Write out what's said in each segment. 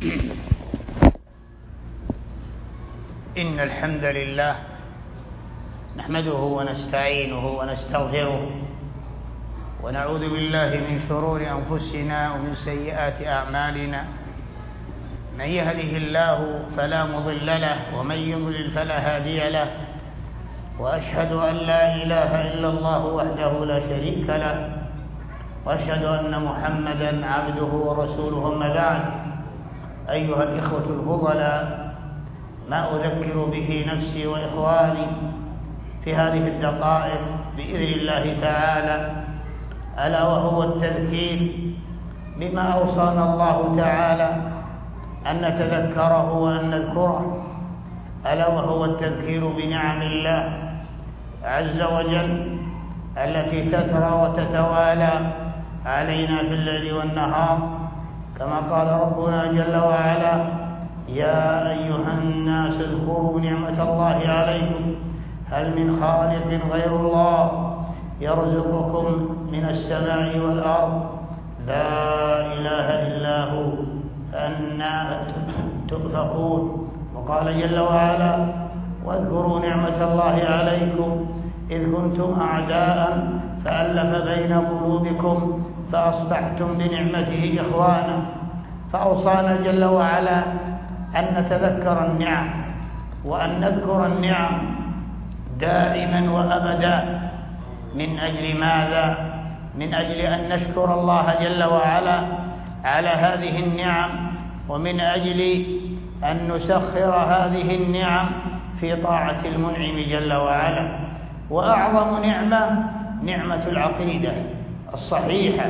إن الحمد لله نحمده ونستعينه ونستغفره ونعوذ بالله من شرور أنفسنا ومن سيئات أعمالنا. من يهده الله فلا مضل له ومن يضلل فلا هادي له، وأشهد أن لا إله إلا الله وحده لا شريك له، وأشهد أن محمدا عبده ورسوله. أما بعد، أيها الإخوة الفضلاء، ما أذكر به نفسي وإخواني في هذه الدقائق بإذن الله تعالى ألا وهو التذكير بما أوصانا الله تعالى أن نتذكره وأن نذكره، ألا وهو التذكير بنعم الله عز وجل التي تترى وتتوالى علينا في الليل والنهار، كما قال ربنا جل وعلا: يا أيها الناس اذكروا نعمة الله عليكم هل من خالق غير الله يرزقكم من السماء والأرض لا إله إلا هو فأنى تؤفكون. وقال جل وعلا: واذكروا نعمة الله عليكم إذ كنتم أعداء فألف بين قلوبكم فأصبحتم بنعمته إخوانا. فأوصانا جل وعلا أن نتذكر النعم وأن نذكر النعم دائما وأبدا. من أجل ماذا؟ من أجل أن نشكر الله جل وعلا على هذه النعم، ومن أجل أن نسخر هذه النعم في طاعة المنعم جل وعلا. وأعظم نعمة نعمة العقيدة الصحيحة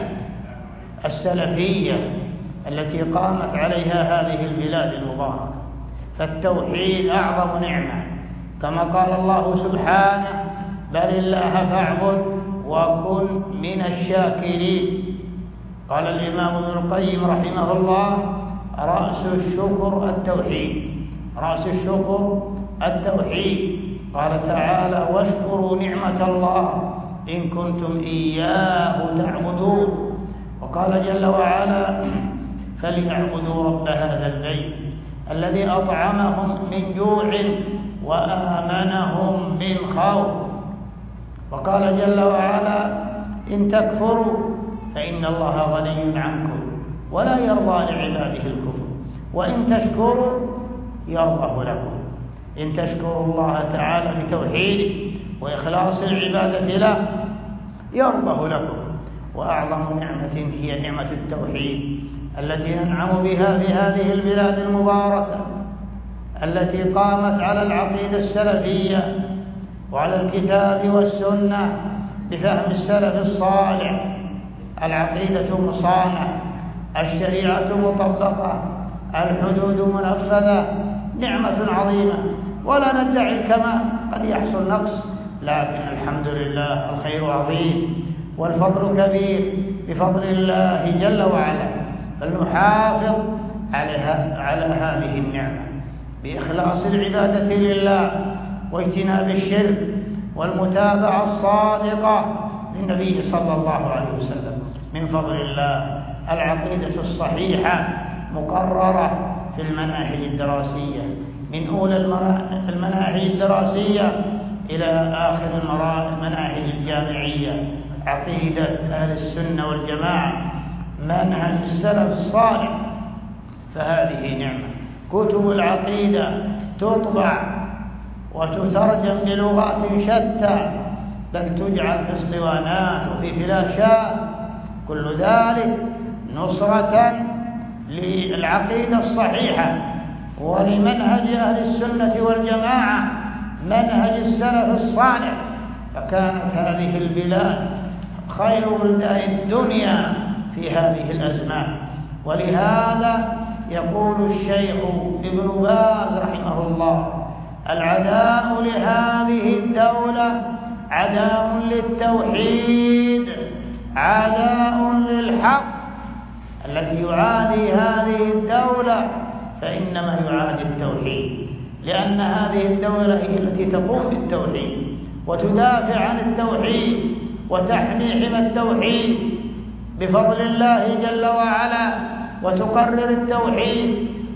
السلفية التي قامت عليها هذه البلاد المباركة. فالتوحيد أعظم نعمة، كما قال الله سبحانه: بل الله فاعبد وكن من الشاكرين. قال الإمام ابن القيم رحمه الله: رأس الشكر التوحيد، رأس الشكر التوحيد. قال تعالى: واشكروا نعمة الله إن كنتم إياه تعبدون. وقال جل وعلا: فليعبدوا رب هذا البيت الذي أطعمهم من جوع وآمنهم من خوف. وقال جل وعلا: إن تكفروا فإن الله غني عنكم ولا يرضى لعباده الكفر وإن تشكروا يرضه لكم. إن تشكروا الله تعالى بتوحيده وإخلاص العبادة له يرضه لكم. وأعظم نعمة هي نعمة التوحيد التي ننعم بها في هذه البلاد المباركة، التي قامت على العقيدة السلفية وعلى الكتاب والسنة بفهم السلف الصالح. العقيدة مصانة، الشريعة مطبقة، الحدود منفذة. نعمة عظيمة ولا ندعي الكمال، قد يحصل نقص، لكن الحمد لله الخير عظيم والفضل كبير بفضل الله جل وعلا. فلنحافظ على هذه النعمة بإخلاص العبادة لله واجتناب الشرك والمتابعة الصادقة للنبي صلى الله عليه وسلم. من فضل الله العقيدة الصحيحة مقررة في المناهج الدراسية، من أولى المناهج الدراسية إلى آخر المناهج الجامعية. عقيدة أهل السنة والجماعة منهج السلف الصالح، فهذه نعمة. كتب العقيدة تطبع وتترجم بلغات شتى، بل تجعل في اسطوانات وفي فلاشات، كل ذلك نصرة للعقيدة الصحيحة ولمنهج أهل السنة والجماعة، منهج السلف الصالح. فكانت هذه البلاد خير بلدان الدنيا في هذه الأزمان. ولهذا يقول الشيخ ابن باز رحمه الله: العداء لهذه الدولة عداء للتوحيد، عداء للحق. الذي يعادي هذه الدولة فإنما يعادي التوحيد، لأن هذه الدولة هي التي تقوم بالتوحيد وتدافع عن التوحيد وتحمي حمى التوحيد بفضل الله جل وعلا، وتقرر التوحيد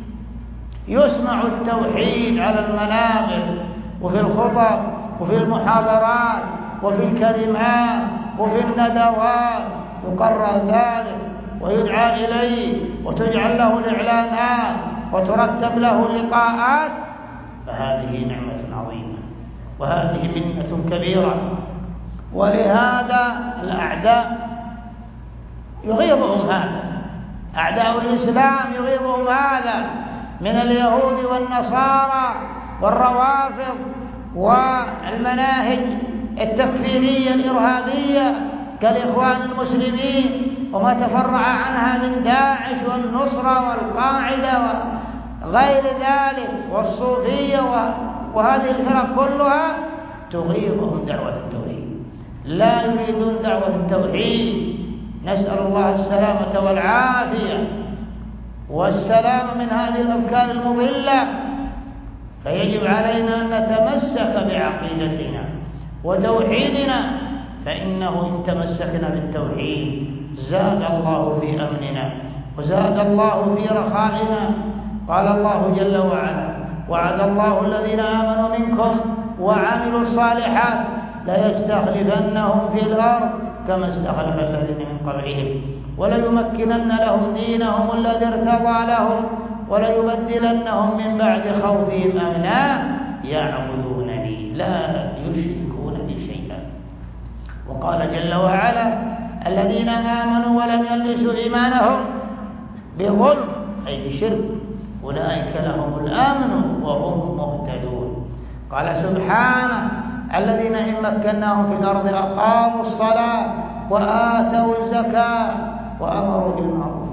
يسمع التوحيد على المنابر وفي الخطب وفي المحاضرات وفي الكلمات وفي الندوات، يقرر ذلك ويدعى إليه وتجعل له الإعلانات وترتب له لقاءات، فهذه نعمة عظيمة وهذه منة كبيرة. ولهذا الأعداء يغيظهم هذا، أعداء الإسلام يغيظهم هذا من اليهود والنصارى والروافض والمناهج التكفيرية الإرهابية كالإخوان المسلمين وما تفرع عنها من داعش والنصرة والقاعدة وغير ذلك والصوفية وهذه الفرق كلها تغيظهم دعوة التوحيد، لا يريدون دعوة التوحيد. نسأل الله السلامة والعافية والسلام من هذه الأفكار المضلة. فيجب علينا أن نتمسك بعقيدتنا وتوحيدنا، فإنه إن تمسكنا بالتوحيد زاد الله في أمننا وزاد الله في رخائنا. قال الله جل وعلا: وعد الله الذين آمنوا منكم وعملوا الصالحات ليستخلفنهم في الأرض كما استخلف الذين من قبلهم وليمكنن لهم دينهم الذي ارتضى لهم وليبدلنهم من بعد خوفهم أمنا يعبدونني لا يشركون بي شيئا. وقال جل وعلا: الذين آمنوا ولم يلبسوا إيمانهم بظلم أي بشرك أولئك لهم الأمن وهم مهتدون. قال سبحانه: الذين إن مكناهم في الأرض أقاموا الصلاة وآتوا الزكاة وأمروا بالمعروف.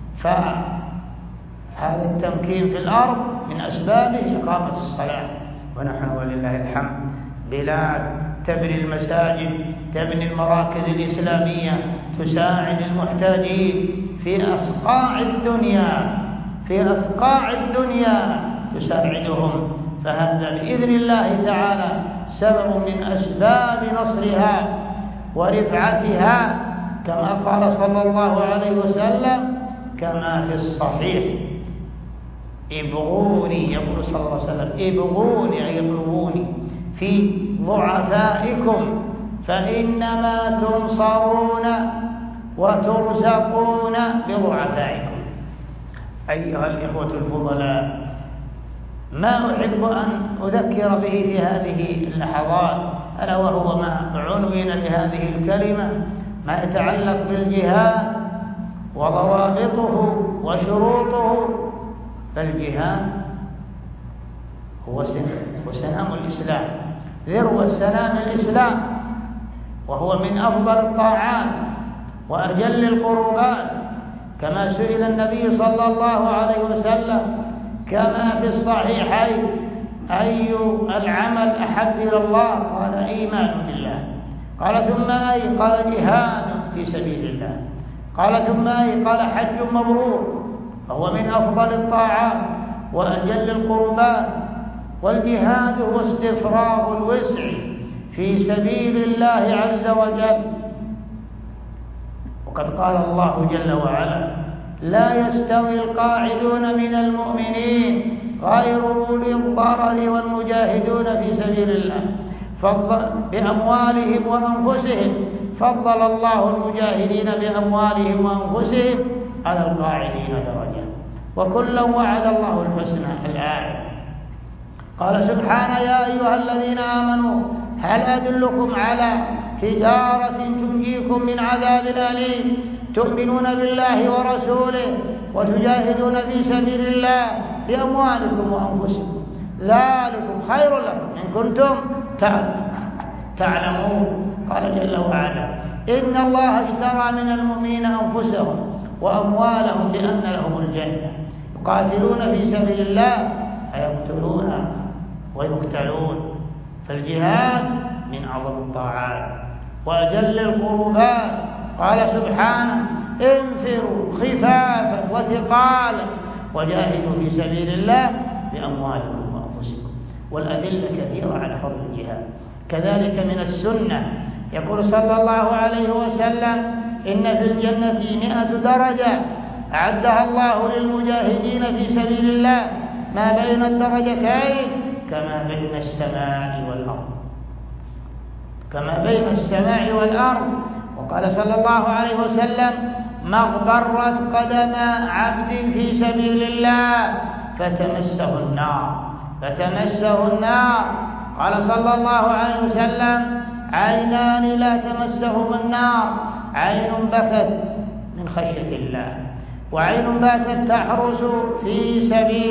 فهذا التمكين في الأرض من أسبابه إقامة الصلاة، ونحن ولله الحمد بلاد تبني المساجد، تبني المراكز الإسلامية، تساعد المحتاجين في أصقاع الدنيا تساعدهم. فهذا بإذن الله تعالى سبب من أسباب نصرها ورفعتها، كما قال صلى الله عليه وسلم كما في الصحيح: ابغوني، يقول صلى الله عليه وسلم: ابغوني أي اطلبوني في ضعفائكم فإنما تنصرون وترزقون بضعفائكم. أيها الإخوة الفضلاء، ما أحب أن أذكر به في هذه اللحظات ألا وهو ما عنوين بهذه الكلمة، ما يتعلق بالجهاد وضوابطه وشروطه. فالجهاد هو سنام الإسلام، ذروة سنام الإسلام، وهو من أفضل الطاعات وأجل القربات، كما سئل النبي صلى الله عليه وسلم كما في الصحيحين: أي العمل أحب إلى الله؟ قال: إيمان بالله. قال: ثم أي؟ قال: جهاد في سبيل الله. قال: ثم أي؟ قال: حج مبرور. فهو من أفضل الطاعات وأجل القربات. والجهاد هو استفراغ الوسع في سبيل الله عز وجل. وقد قال الله جل وعلا: لا يستوي القاعدون من المؤمنين غير أولي الضرر والمجاهدون في سبيل الله بأموالهم وأنفسهم. فضل الله المجاهدين بأموالهم وأنفسهم على القاعدين درجة، وكلا وعد الله الحسنى. الآية. قال سبحانه: يا أيها الذين آمنوا هل أدلكم على تجارة تنجيكم من عذاب أليم تؤمنون بالله ورسوله وتجاهدون في سبيل الله بأموالكم وأنفسكم ذلكم خير لكم إن كنتم تعلمون. قال جل وعلا: إن الله اشترى من المؤمنين أنفسهم وأموالهم بأن لهم الجنة يقاتلون في سبيل الله فيقتلون ويقتلون. فالجهاد من أعظم الطاعات وأجل القربات. قال سبحانه: انفروا خفافا وثقالا وجاهدوا في سبيل الله بأموالكم وأنفسكم. والأدلة كثيرة على فضل الجهاد. كذلك من السنة يقول صلى الله عليه وسلم: إن في الجنة 100 درجة أعدها الله للمجاهدين في سبيل الله ما بين الدرجتين كما بين السماء والأرض، كما بين السماء والأرض. وقال صلى الله عليه وسلم: ما اغبرت قدم عبد في سبيل الله فتمسه النار. قال صلى الله عليه وسلم: عينان لا تمسهما النار، عين بكت من خشية الله، وعين باتت تحرس في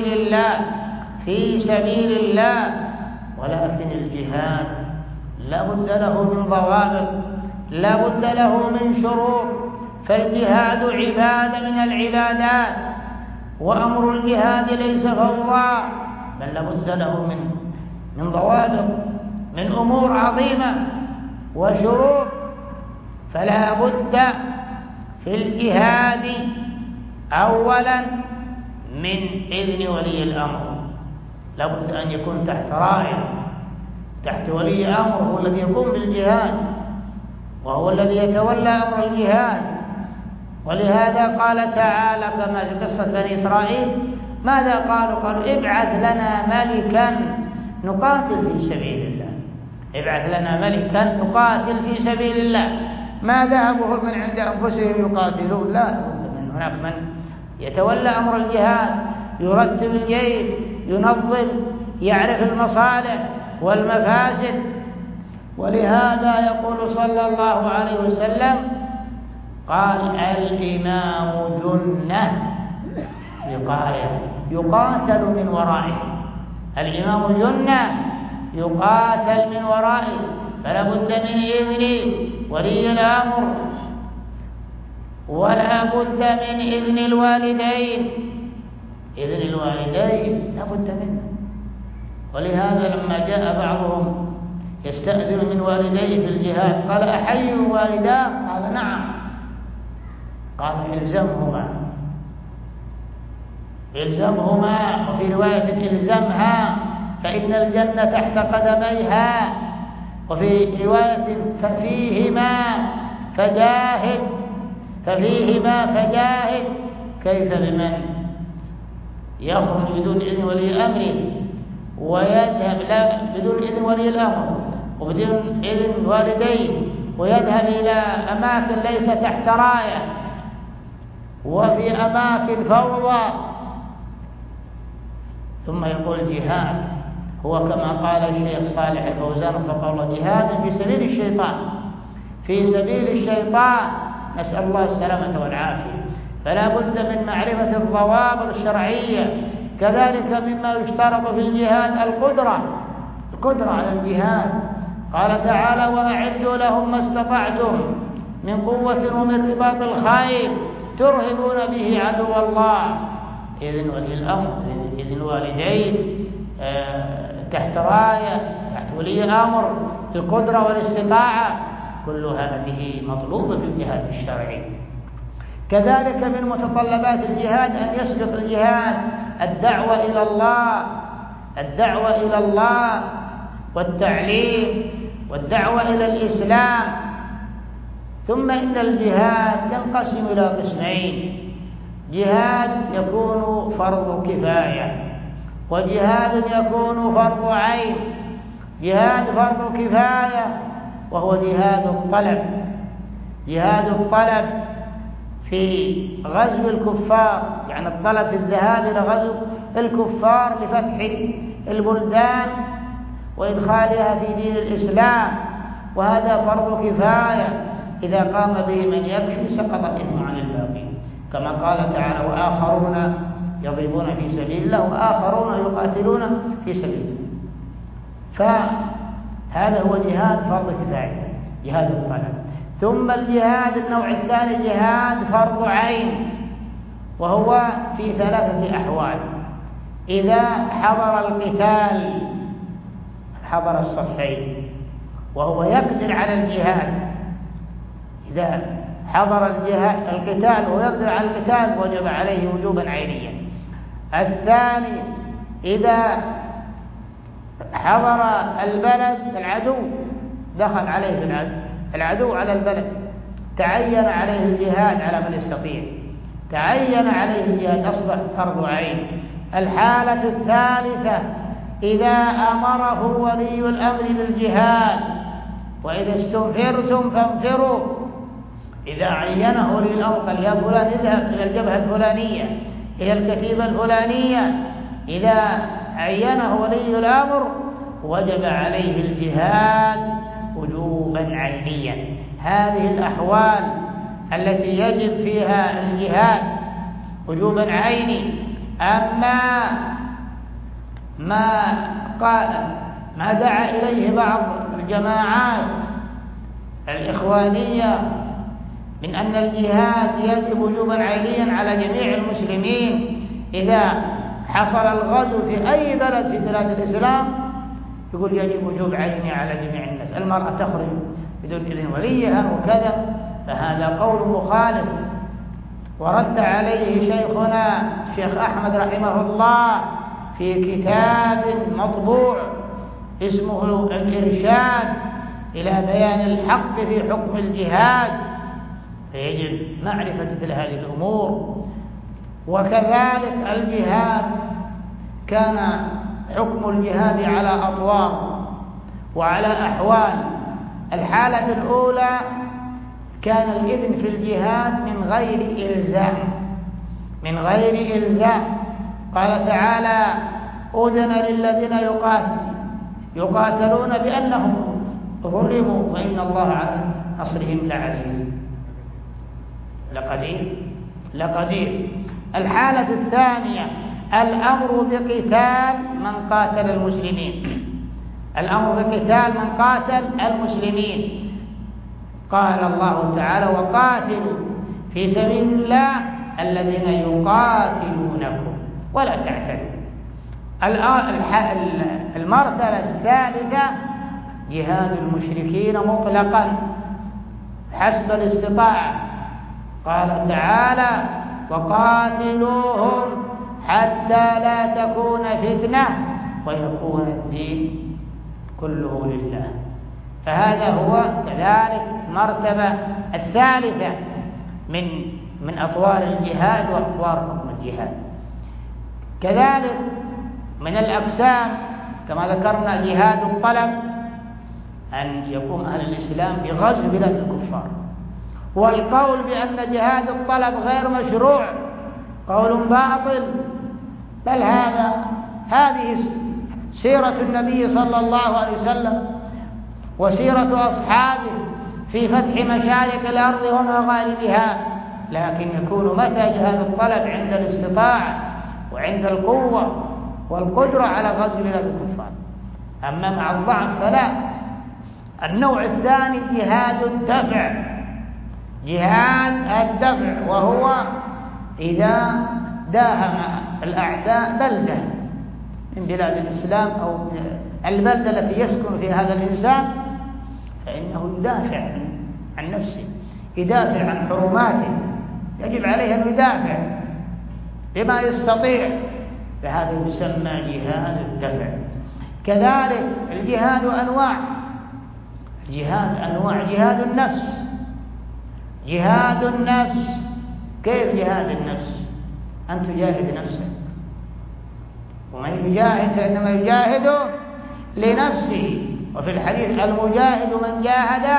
سبيل الله. ولكن الجهاد لا بد له من ضوابط، لا بد له من شروط، فالجهاد عبادة من العبادات، وأمر الجهاد ليس فوضى، بل لا بد له من ضوابط، من أمور عظيمة وشروط. فلا بد في الجهاد أولا من إذن ولي الأمر، لا بد أن يكون تحت راية، تحت ولي أمر، هو الذي يقوم بالجهاد وهو الذي يتولى أمر الجهاد. ولهذا قال تعالى كما في قصة بني إسرائيل: ماذا قالوا؟ ابعث لنا ملكا نقاتل في سبيل الله، ابعث لنا ملكا نقاتل في سبيل الله. ما ذهبوا من عند أنفسهم يقاتلون، لا، من هناك من يتولى أمر الجهاد، يرتب الجيش، ينظم، يعرف المصالح والمفاسد. ولهذا يقول صلى الله عليه وسلم: قال: الإمام جنة وقاية يقاتل من ورائه. الإمام جنة يقاتل من ورائه، فلا بد من إذن ولي الأمر، ولا بد من إذن الوالدين. إذن الوالدين لا بد منه. ولهذا لما جاء بعضهم يستأذن من والديه في الجهاد قال: أحي والداه؟ قال: نعم. قال: إلزمهما، وفي رواية: إلزمها فإن الجنة تحت قدميها، وفي رواية: ففيهما فجاهد. كيف بمن يخرج بدون إذن ولي أمره ويذهب بدون إذن ولي الأمر وبدون إذن والديه ويذهب إلى أماكن ليس تحت راية وفي أماكن فوضى؟ ثم يقول: جهاد هو كما قال الشيخ صالح الفوزان وفقه الله: جهاد في سبيل الشيطان، نسأل الله السلامة والعافية. فلا بد من معرفة الضوابط الشرعية. كذلك مما يشترط في الجهاد القدرة على الجهاد. قال تعالى: وأعدوا لهم ما استطعتم من قوة ومن رباط الخيل ترهبون به عدو الله. إذن ولي الأمر، إذن الوالدين، تحت راية، تحت ولي الأمر، القدرة والاستطاعة، كل هذه مطلوبة في الجهاد الشرعي. كذلك من متطلبات الجهاد أن يسبق الجهاد الدعوة إلى الله والتعليم والدعوة إلى الإسلام. ثم إن الجهاد ينقسم إلى قسمين: جهاد يكون فرض كفاية، وجهاد يكون فرض عين. جهاد فرض كفاية وهو جهاد الطلب في غزو الكفار، يعني الطلب في الذهاب إلى غزو الكفار لفتح البلدان وإدخالها في دين الإسلام، وهذا فرض كفاية إذا قام به من يكفي سقط الإثم عن الباقي، كما قال تعالى: وآخرون يضربون في سبيل الله وآخرون يقاتلون في سبيل الله. فهذا هو جهاد فرض كفاية، جهاد الطلب. ثم الجهاد النوع الثاني جهاد فرض عين، وهو في 3 أحوال: إذا حضر القتال، حضر الصفين وهو يقدر على الجهاد، إذا حضر القتال ويقدر على القتال وجب عليه وجوبا عينيا. الثاني: إذا حضر البلد العدو، دخل عليه العدو على البلد، تعين عليه الجهاد على من يستطيع، تعين عليه الجهاد، أصبح فرض عين. الحالة الثالثة إذا أمره ولي الأمر بالجهاد، وإذا استنفرتم فانفروا. إذا عينه ولي الأمر قال يا فلان اذهب إلى الجبهة الفلانية، إلى الكتيبة الفلانية، إذا عينه ولي الأمر وجب عليه الجهاد وجوبا عينيا. هذه الأحوال التي يجب فيها الجهاد وجوبا عيني. أما ما دعا إليه بعض الجماعات الإخوانية من أن الجهاد يجب وجوبا عينيا على جميع المسلمين إذا حصل الغزو في أي بلد في بلاد الإسلام، يقول يجب وجوب عيني على جميع الناس، المرأة تخرج بدون إذن وليها وكذا، فهذا قول مخالف. ورد عليه شيخنا الشيخ أحمد رحمه الله في كتاب مطبوع اسمه الإرشاد إلى بيان الحق في حكم الجهاد، فيجب معرفة مثل هذه الأمور. وكذلك الجهاد كان حكم الجهاد على أطوار وعلى أحوال. الحالة الأولى كان الإذن في الجهاد من غير إلزام. قال تعالى أذن للذين يقاتلون بأنهم ظلموا وإن الله على نصرهم لعزيز لقدير. الحالة الثانية الأمر بقتال من قاتل المسلمين، الأمر بقتال من قاتل المسلمين. قال الله تعالى وقاتلوا في سبيل الله الذين يقاتلونكم ولا تعتدوا. المرتبة الثالثة جهاد المشركين مطلقا حسب الاستطاعة. قال تعالى وقاتلوهم حتى لا تكون فتنة ويكون الدين كله لله. فهذا هو كذلك مرتبة الثالثة من أطوار الجهاد وأطوار حكم الجهاد. كذلك من الأقسام كما ذكرنا جهاد الطلب، أن يقوم أهل الإسلام بغزو بلاد الكفار. والقول بأن جهاد الطلب غير مشروع قول باطل، بل هذه سيرة النبي صلى الله عليه وسلم وسيرة أصحابه في فتح مشارق الأرض ومغاربها. لكن يكون متى جهاد الطلب؟ عند الاستطاعة وعند القوة والقدرة على غزو بلاد الكفار. أما مع الضعف فلا. النوع الثاني جهاد الدفع، وهو إذا داهم الأعداء بلدة من بلاد الإسلام أو البلدة التي يسكن في هذا الإنسان، فإنه يدافع عن نفسه، يدافع عن حرماته، يجب عليه أن يدافع بما يستطيع، فهذا يسمى جهاد الدفع. كذلك الجهاد أنواع، جهاد النفس. كيف جهاد النفس؟ أن تجاهد نفسك، ومن يجاهد فإنما يجاهد لنفسه. وفي الحديث المجاهد من جاهد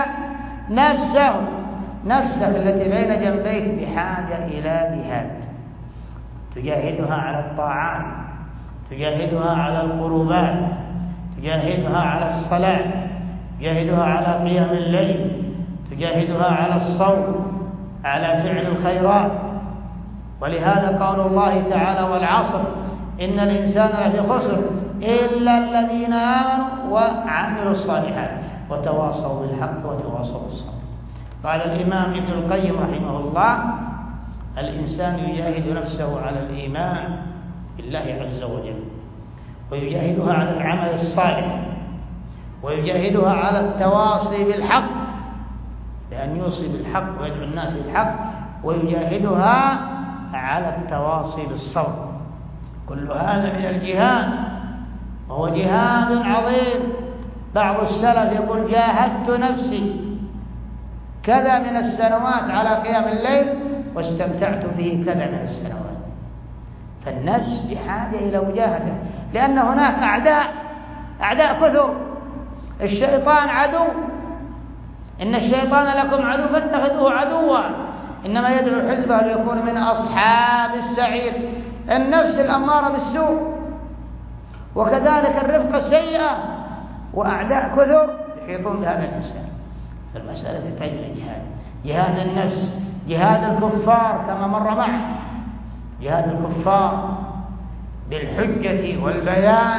نفسه التي بين جنبيك بحاجة إلى جهاد، تجاهدها على الطاعات، تجاهدها على القربات، تجاهدها على الصلاة، تجاهدها على قيام الليل، تجاهدها على الصوم، على فعل الخيرات. ولهذا قول الله تعالى والعصر إن الإنسان لفي خسر إلا الذين آمنوا وعملوا الصالحات وتواصوا بالحق وتواصوا بالصبر. قال الإمام ابن القيم رحمه الله الإنسان يجاهد نفسه على الإيمان بالله عز وجل، ويجاهدها على العمل الصالح، ويجاهدها على التواصي بالحق بأن يوصي بالحق ويدعو الناس بالحق، ويجاهدها على التواصي بالصبر. كل هذا من الجهاد، وهو جهاد عظيم. بعض السلف يقول جاهدت نفسي كذا من السنوات على قيام الليل واستمتعت به كذا من السنوات. فالنفس بحاجة إلى مجاهدة، لأن هناك أعداء كثر. الشيطان عدو، إن الشيطان لكم عدو فاتخذوه عدوا إنما يدعو حزبه ليكون من أصحاب السعير. النفس الأمارة بالسوء، وكذلك الرفقة السيئة، وأعداء كثر يحيطون بهذا الإنسان. فالمسألة تحتاج إلى جهاد النفس، جهاد الكفار كما مر معنا، جهاد الكفار بالحجة والبيان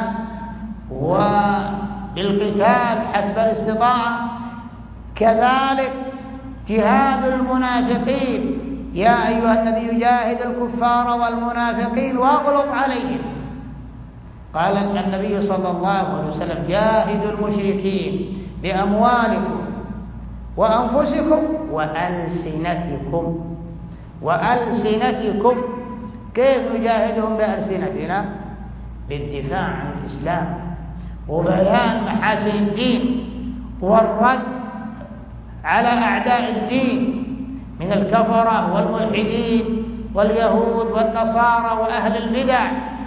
وبالقتال حسب الاستطاعة. كذلك جهاد المنافقين، يا أيها النبي جاهد الكفار والمنافقين واغلظ عليهم. قال النبي صلى الله عليه وسلم جاهدوا المشركين بأموالكم وأنفسكم وألسنتكم. كيف نجاهدهم بألسنتنا؟ بالدفاع عن الإسلام وبيان محاسن الدين والرد على أعداء الدين من الكفرة والملحدين واليهود والنصارى وأهل البدع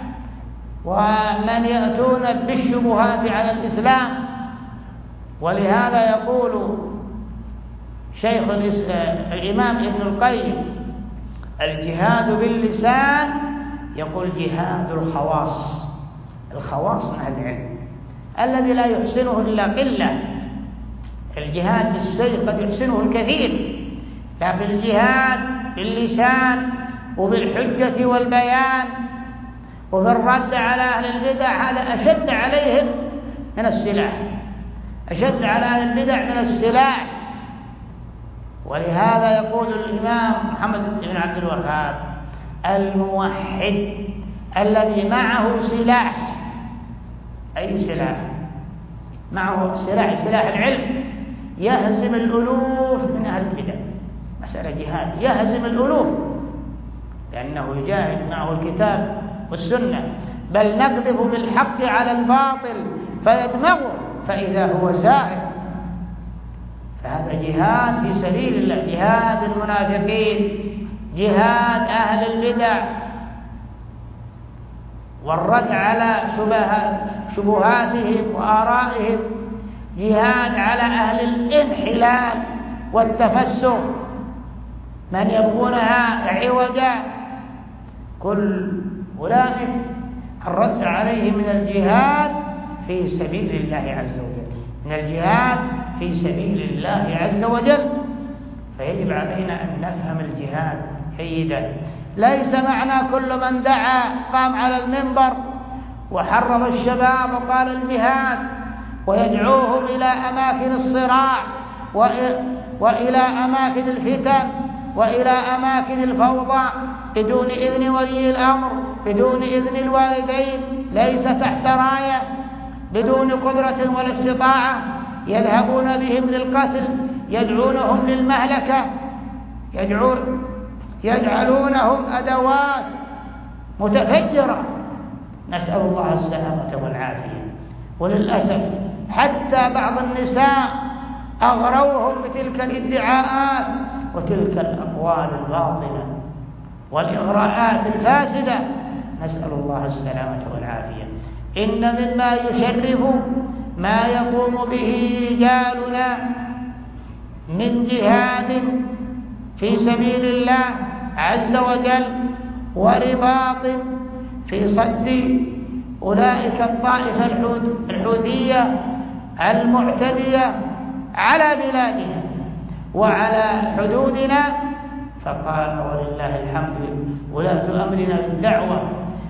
ومن يأتون بالشبهات على الإسلام. ولهذا يقول شيخ الإمام ابن القيم الجهاد باللسان، يقول جهاد الخواص من أهل العلم الذي لا يحسنه إلا قلة. الجهاد بالسيف قد يحسنه الكثير، لكن الجهاد باللسان وبالحجة والبيان وبالرد على أهل البدع هذا أشد عليهم من السلاح، أشد على أهل البدع من السلاح. ولهذا يقول الإمام محمد بن عبد الوهاب الموحد الذي معه سلاح، أي سلاح؟ معه سلاح العلم، يهزم الألوف من أهل البدع. مسألة جهاد يهزم الألوف، لأنه يجاهد معه الكتاب والسنة، بل نقذف بالحق على الباطل فيدمغه فإذا هو زاهد. فهذا جهاد في سبيل الله، جهاد المنافقين، جهاد أهل البدع والرد على شبهاتهم وآرائهم، جهاد على أهل الانحلال والتفسق من يبغونها عوجا. كل أولئك الرد عليه من الجهاد في سبيل الله عز وجل، من الجهاد في سبيل الله عز وجل. فيجب علينا أن نفهم الجهاد جيدا. ليس معنى كل من دعا قام على المنبر وحرض الشباب وقال الجهاد ويدعوهم إلى أماكن الصراع وإلى أماكن الفتن وإلى أماكن الفوضى بدون إذن ولي الأمر، بدون إذن الوالدين، ليس تحت راية، بدون قدرة ولا استطاعة، يذهبون بهم للقتل، يدعونهم للمهلكة، يجعلونهم أدوات متفجرة، نسأل الله السلامة والعافية. وللأسف حتى بعض النساء أغروهم بتلك الادعاءات وتلك الأقوال الباطلة والإغراءات الفاسدة، نسأل الله السلامة والعافية. إن مما يشرف ما يقوم به رجالنا من جهاد في سبيل الله عز وجل ورباط في صد أولئك الطائفة الحوثية المعتدية على بلادنا وعلى حدودنا. فقال ولله الحمد ولاة أمرنا بالدعوة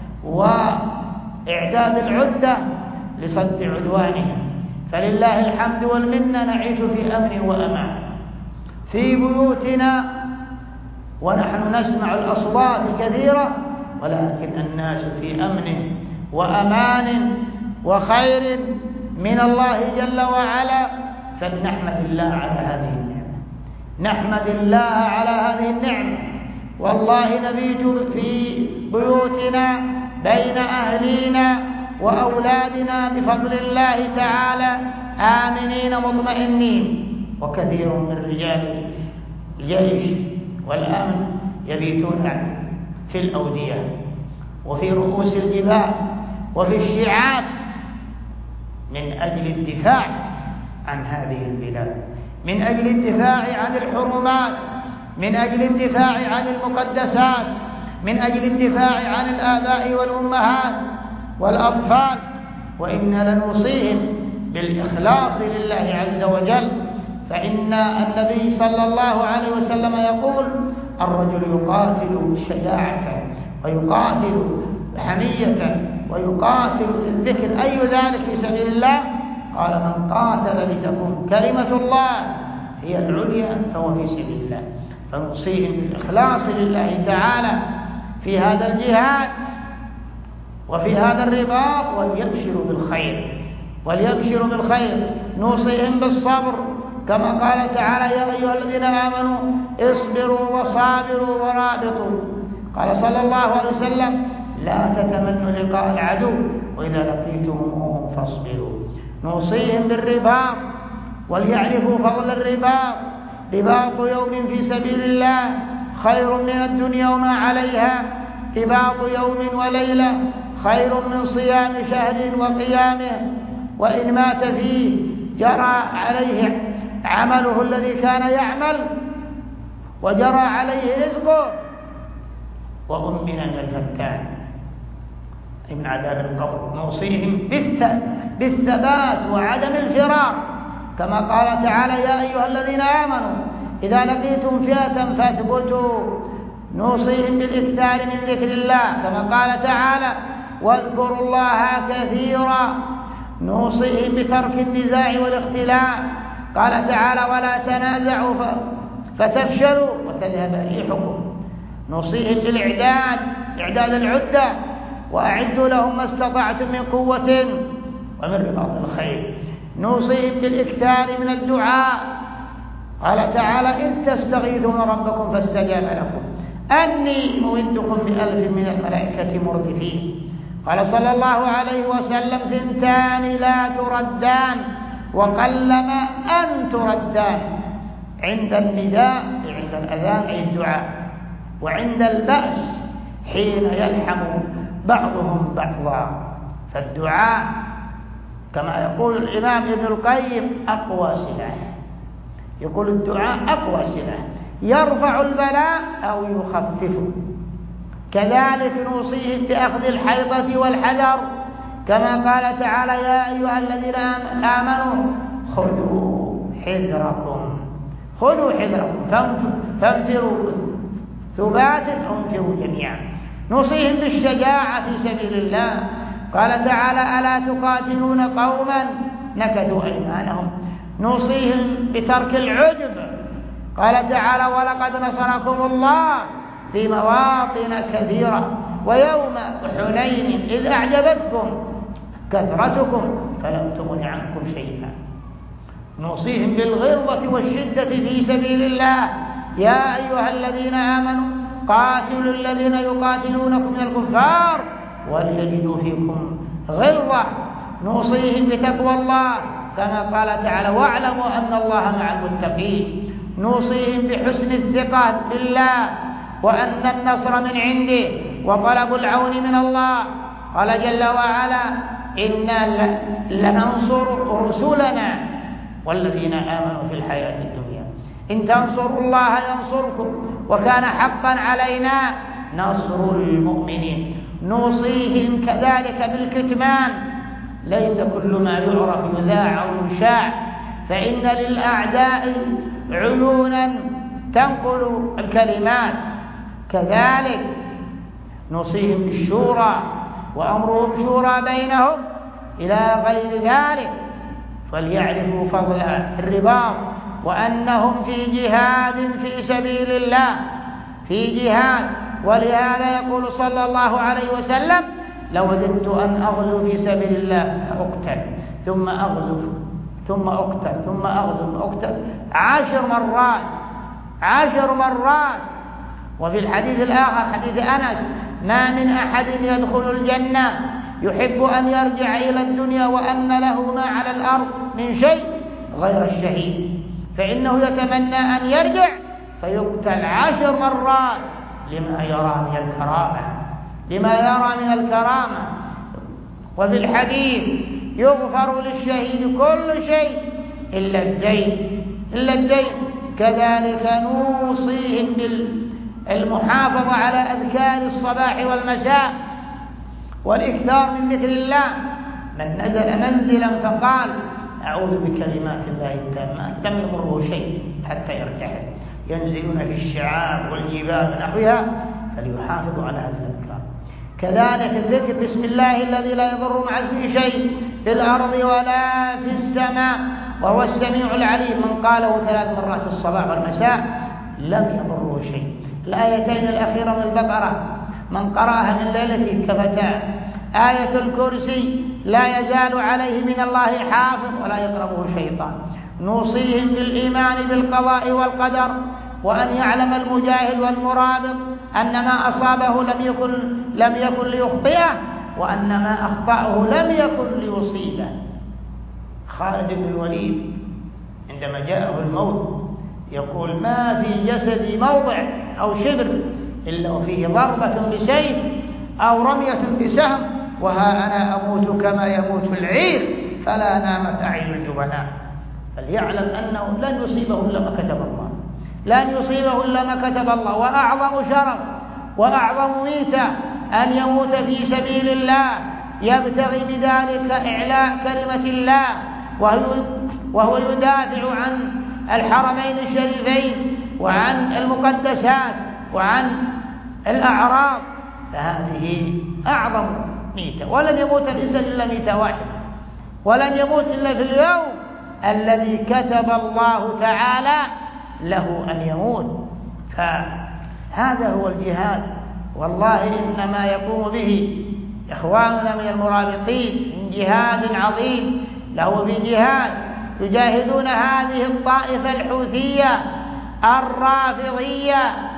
وإعداد العدة لصد عدوانهم، فلله الحمد والمنة نعيش في أمن وأمان في بيوتنا ونحن نسمع الأصوات كثيرة، ولكن الناس في أمن وأمان وخير من الله جل وعلا. فلنحمد الله على هذه النعمة، نحمد الله على هذه النعمة. والله نبيت في بيوتنا بين أهلينا وأولادنا بفضل الله تعالى آمنين مطمئنين. وكثير من رجال الجيش والأمن يبيتون في الأودية وفي رؤوس الجبال وفي الشعاب من أجل الدفاع عن هذه البلاد، من أجل الدفاع عن الحرمات، من أجل الدفاع عن المقدسات، من أجل الدفاع عن الآباء والأمهات والأطفال. وإنا لنوصيهم بالإخلاص لله عز وجل، فإن النبي صلى الله عليه وسلم يقول: الرجل يقاتل شجاعة ويقاتل حمية ويقاتل الذكر، أي ذلك في سبيل الله؟ قال: من قاتل لتكون كلمة الله هي العليا فهو في سبيل الله. فنوصيهم بالإخلاص لله تعالى في هذا الجهاد وفي هذا الرباط، وليبشروا بالخير. نوصيهم بالصبر، كما قال تعالى: يا أيها الذين آمنوا اصبروا وصابروا ورابطوا. قال صلى الله عليه وسلم: لا تتمنوا لقاء العدو، وإذا لقيتموهم فاصبروا. نوصيهم بالرباط، وليعرفوا فضل الرباط. رباط يوم في سبيل الله خير من الدنيا وما عليها. رباط يوم وليلة خير من صيام شهر وقيامه، وإن مات فيه جرى عليه عمله الذي كان يعمل وجرى عليه رزقه، وأمن من الفتان من عذاب القبر. نوصيهم بالثبات وعدم الفرار، كما قال تعالى: يا أيها الذين آمنوا إذا لقيتم فئة فاثبتوا. نوصيهم بالإكثار من ذكر الله، كما قال تعالى: واذكروا الله كثيرا. نوصيهم بترك النزاع والاختلاف، قال تعالى: ولا تنازعوا فتفشلوا وتذهب ريحكم. نوصيهم بالإعداد، إعداد العدة، وأعدوا لهم ما استطعتم من قوة ومن رباط الخيل. نوصيهم بالإكثار من الدعاء، قال تعالى: إذ تستغيثون ربكم فاستجاب لكم أني ممدكم ب1000 من الملائكة مردفين. قال صلى الله عليه وسلم: 2 لا تردان وقلما أن تردان: عند النداء عند الأذان أي الدعاء، وعند البأس حين يلحم بعضهم بعضا. فالدعاء كما يقول الإمام ابن القيم أقوى سلاح، يقول الدعاء أقوى سلاح، يرفع البلاء أو يخففه. كذلك نوصيهم بأخذ الحيطة والحذر، كما قال تعالى: يا أيها الذين آمنوا خذوا حذركم فانفروا ثبات انفروا جميعا. نوصيهم بالشجاعة في سبيل الله، قال تعالى: ألا تقاتلون قوما نكثوا أيمانهم. نوصيهم بترك العجب، قال تعالى: ولقد نصركم الله في مواطن كثيرة ويوم حنين إذ أعجبتكم كثرتكم فلم تغن عنكم شيئا. نوصيهم بالغلظة والشدة في سبيل الله: يا أيها الذين آمنوا قاتلوا الذين يقاتلونكم من الكفار وليجدوا فيكم غلظة. نوصيهم بتقوى الله، كما قال تعالى: واعلموا أن الله مع المتقين. نوصيهم بحسن الثقة بالله، وأن النصر من عنده وطلب العون من الله. قال جل وعلا: إنا لننصر رسلنا والذين آمنوا في الحياة الدنيا، إن تنصروا الله ينصركم وكان حقا علينا نصر المؤمنين. نوصيهم كذلك بالكتمان، ليس كل ما يعرف يذاع أو يشاع، فإن للأعداء عيونا تنقل الكلمات. كذلك نوصيهم بالشورى، وأمرهم شورى بينهم إلى غير ذلك، فليعرفوا فضل الرباط، وأنهم في جهاد في سبيل الله، في جهاد. ولهذا يقول صلى الله عليه وسلم: لوددت أن أغزو في سبيل الله فأقتل ثم أغزو ثم أقتل ثم أغزو وأقتل 10 مرات. وفي الحديث الآخر حديث أنس: ما من أحد يدخل الجنة يحب أن يرجع إلى الدنيا وأن له ما على الأرض من شيء غير الشهيد، فإنه يتمنى أن يرجع فيقتل 10 مرات لما يرى من الكرامة. لما يرى من الكرامة. وفي الحديث يغفر للشهيد كل شيء إلا الدين. كذلك نوصيهم بالمحافظة على أذكار الصباح والمساء والإكثار من ذكر الله. من نزل منزلا فقال أعوذ بكلمات الله التامات لم يضره شيء حتى يرتحل. ينزلون في الشعاب والجبال ونحوها فليحافظوا على هذه الأذكار. كذلك الذكر بسم الله الذي لا يضر مع اسمه شيء في الأرض ولا في السماء وهو السميع العليم. من قاله 3 مرات الصباح والمساء لم يضره شيء. الآيتين الأخيرة من البقرة من قرأها من ليلته كفتان. آية الكرسي لا يزال عليه من الله حافظ ولا يقربه شيطان. نوصيهم بالإيمان بالقضاء والقدر، وأن يعلم المجاهد والمرابط أن ما أصابه لم يكن ليخطئه، وأن ما أخطأه لم يكن ليصيبه. خالد بن الوليد عندما جاءه الموت يقول ما في جسدي موضع أو شبر إلا وفيه ضربة بسيف أو رمية بسهم، وها أنا أموت كما يموت العير فلا نامت أعين الجبناء. فليعلم أنه لن يصيبه إلا ما كتب الله، لن يصيبه إلا ما كتب الله. وأعظم شرف وأعظم ميتة أن يموت في سبيل الله يبتغي بذلك إعلاء كلمة الله، وهو يدافع عن الحرمين الشريفين وعن المقدسات وعن الأعراض. فهذه أعظم ميتة. ولن يموت الإنسان إلا ميتة واحدة، ولن يموت إلا في اليوم الذي كتب الله تعالى له أن يموت. فهذا هو الجهاد. والله إنما يقوم به إخواننا من المرابطين من جهاد عظيم. له في جهاد يجاهدون هذه الطائفة الحوثية الرافضية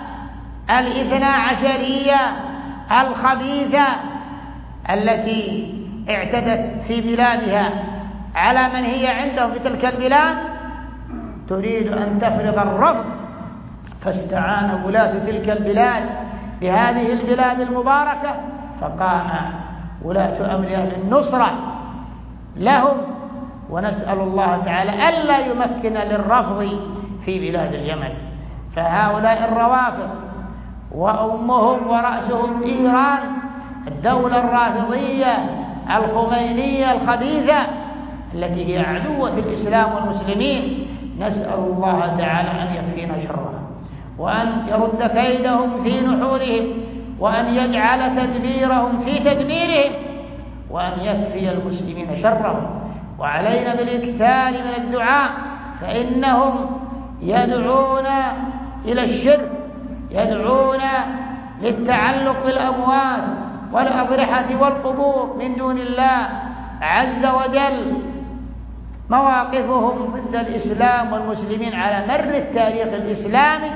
12 الخبيثة التي اعتدت في بلادها على من هي عندهم في تلك البلاد، تريد أن تفرض الرفض. فاستعان ولاة تلك البلاد بهذه البلاد المباركة، فقام ولاة أمرها بالنصرة لهم. ونسأل الله تعالى ألا يمكن للرفض في بلاد اليمن. فهؤلاء الروافض وأمهم ورأسهم إيران، الدولة الرافضية الخمينية الخبيثة التي هي عدوة الإسلام والمسلمين، نسأل الله تعالى أن يكفينا شرها، وأن يرد كيدهم في نحورهم، وأن يجعل تدبيرهم في تدميرهم، وأن يكفي المسلمين شرهم. وعلينا بالإكثار من الدعاء، فإنهم يدعون إلى الشرك، يدعون للتعلق بالأموات والأضرحة والقبور من دون الله عز وجل. مواقفهم ضد الإسلام والمسلمين على مر التاريخ الإسلامي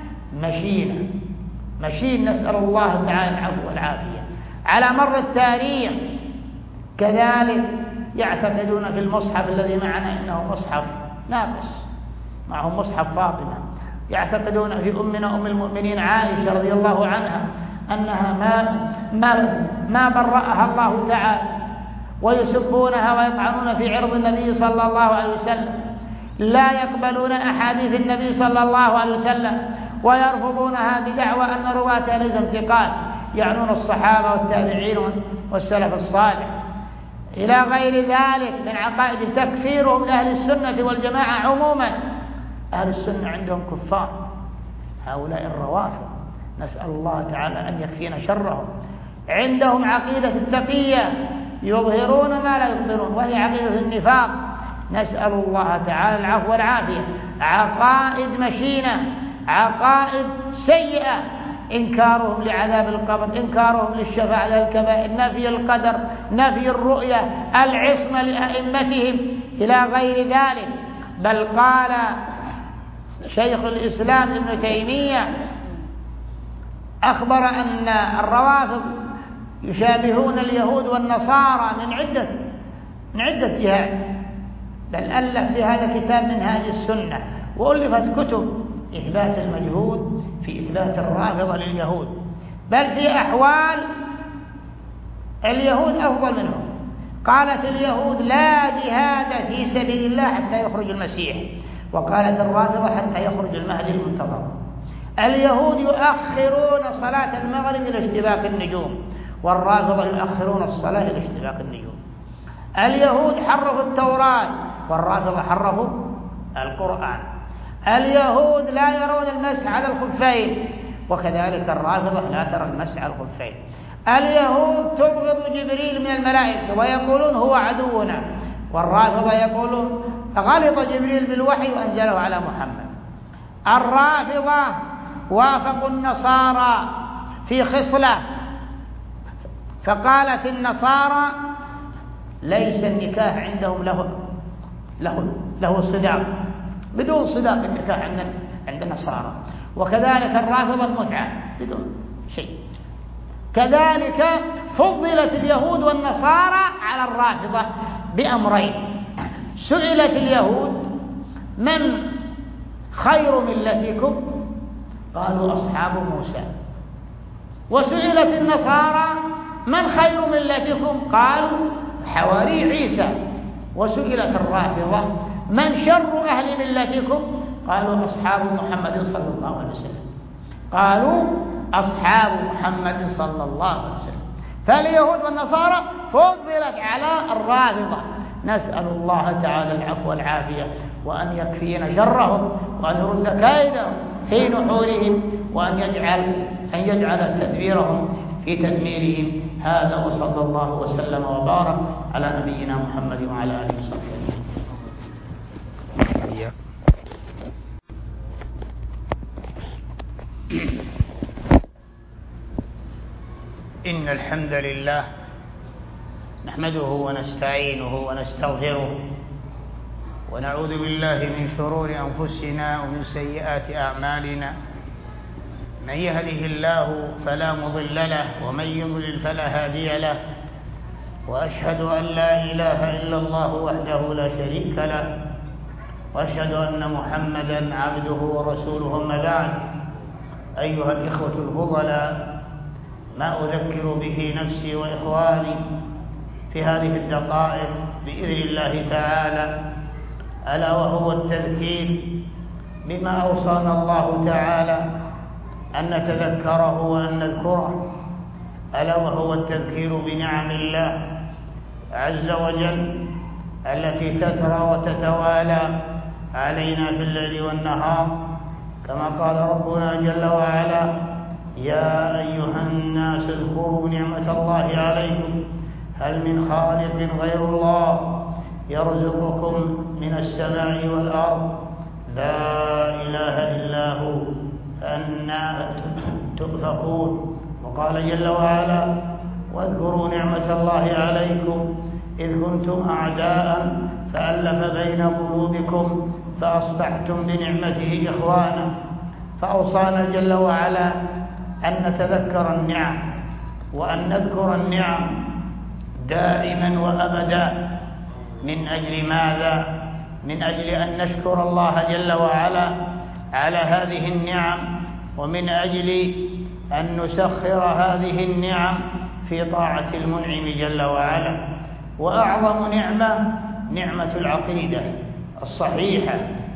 مشين، نسأل الله تعالى العفو والعافية على مر التاريخ. كذلك يعتقدون في المصحف الذي معنا إنه مصحف ناقص، معهم مصحف فاطمة. يعتقدون في أمنا أم المؤمنين عائشة رضي الله عنها أنها ما برأها الله تعالى، ويسبونها ويطعنون في عرض النبي صلى الله عليه وسلم، لا يقبلون أحاديث النبي صلى الله عليه وسلم، ويرفضونها بدعوى أن رواتها ليسوا ثقات، يعنون الصحابة والتابعين والسلف الصالح إلى غير ذلك من عقائد. تكفيرهم لأهل السنة والجماعة عموما، أهل السنة عندهم كفار، هؤلاء الروافض نسأل الله تعالى أن يكفينا شرهم. عندهم عقيدة التقية، يظهرون ما لا يبطنون، وهي عقيدة النفاق، نسأل الله تعالى العفو والعافية. عقائد مشينة، عقائد سيئة، إنكارهم لعذاب القبر، إنكارهم للشفاعة للكبائر، نفي القدر، نفي الرؤية، العصمة لأئمتهم إلى غير ذلك. بل قال شيخ الإسلام ابن تيمية أخبر أن الروافض يشابهون اليهود والنصارى من عدة جهات. بل ألف في هذا كتاب منهاج السنة، وألفت كتب إثبات المجهود في إثبات الرافضة لليهود، بل في أحوال اليهود أفضل منهم. قالت اليهود لا جهاد في سبيل الله حتى يخرج المسيح، وقالت الرافضة حتى يخرج المهدي المنتظر. اليهود يؤخرون صلاة المغرب إلى اشتباك النجوم، والرافضة يؤخرون الصلاة إلى اشتباك النجوم. اليهود حرفوا التوراة، والرافضة حرفوا القرآن. اليهود لا يرون المسح على الخفين، وكذلك الرافضة لا ترى المسح على الخفين. اليهود تبغض جبريل من الملائكة ويقولون هو عدونا، والرافضة يقولون غلط جبريل بالوحي وأنزله على محمد. الرافضة وافقوا النصارى في خصلة، فقالت النصارى ليس النكاح عندهم له صداق، بدون صداق النكاح عند النصارى، وكذلك الرافضة المتعة بدون شيء. كذلك فضلت اليهود والنصارى على الرافضة بأمرين. سئلت اليهود من خير ملتكم؟ قالوا أصحاب موسى. وسئلت النصارى من خير ملتكم؟ قالوا حواري عيسى. وسئلت الرافضة من شر أهل ملتكم؟ قالوا أصحاب محمد صلى الله عليه وسلم. قالوا أصحاب محمد صلى الله عليه وسلم. فاليهود والنصارى فضلت على الرافضة. نسأل الله تعالى العفو والعافية، وأن يكفينا شرهم، وأن يرد كيدهم في نحورهم، وأن يجعل تدبيرهم في تدميرهم. هذا وصلى الله وسلم وبارك على نبينا محمد وعلى آله وصحبه أجمعين. إن الحمد لله نحمده ونستعينه ونستغفره، ونعوذ بالله من شرور أنفسنا ومن سيئات أعمالنا. من يهده الله فلا مضل له، ومن يضلل فلا هادي له. وأشهد أن لا إله إلا الله وحده لا شريك له، وأشهد أن محمدا عبده ورسوله. أما بعد، أيها الإخوة الفضلاء، ما أذكر به نفسي وإخواني في هذه الدقائق بإذن الله تعالى، ألا وهو التذكير بما أوصانا الله تعالى أن نتذكره وأن نذكره، ألا وهو التذكير بنعم الله عز وجل التي تترى وتتوالى علينا في الليل والنهار، كما قال ربنا جل وعلا: يا أيها الناس اذكروا نعمة الله عليكم هل من خالق غير الله يرزقكم من السماء والأرض لا إله إلا هو فأنى تؤفكون. وقال جل وعلا: واذكروا نعمة الله عليكم إذ كنتم أعداء فألف بين قلوبكم فأصبحتم بنعمته إخوانا. فأوصانا جل وعلا أن نتذكر النعم، وأن نذكر النعم دائما وأبدا. من أجل ماذا؟ من أجل أن نشكر الله جل وعلا على هذه النعم، ومن أجل أن نسخر هذه النعم في طاعة المنعم جل وعلا. وأعظم نعمة نعمة العقيدة الصحيحة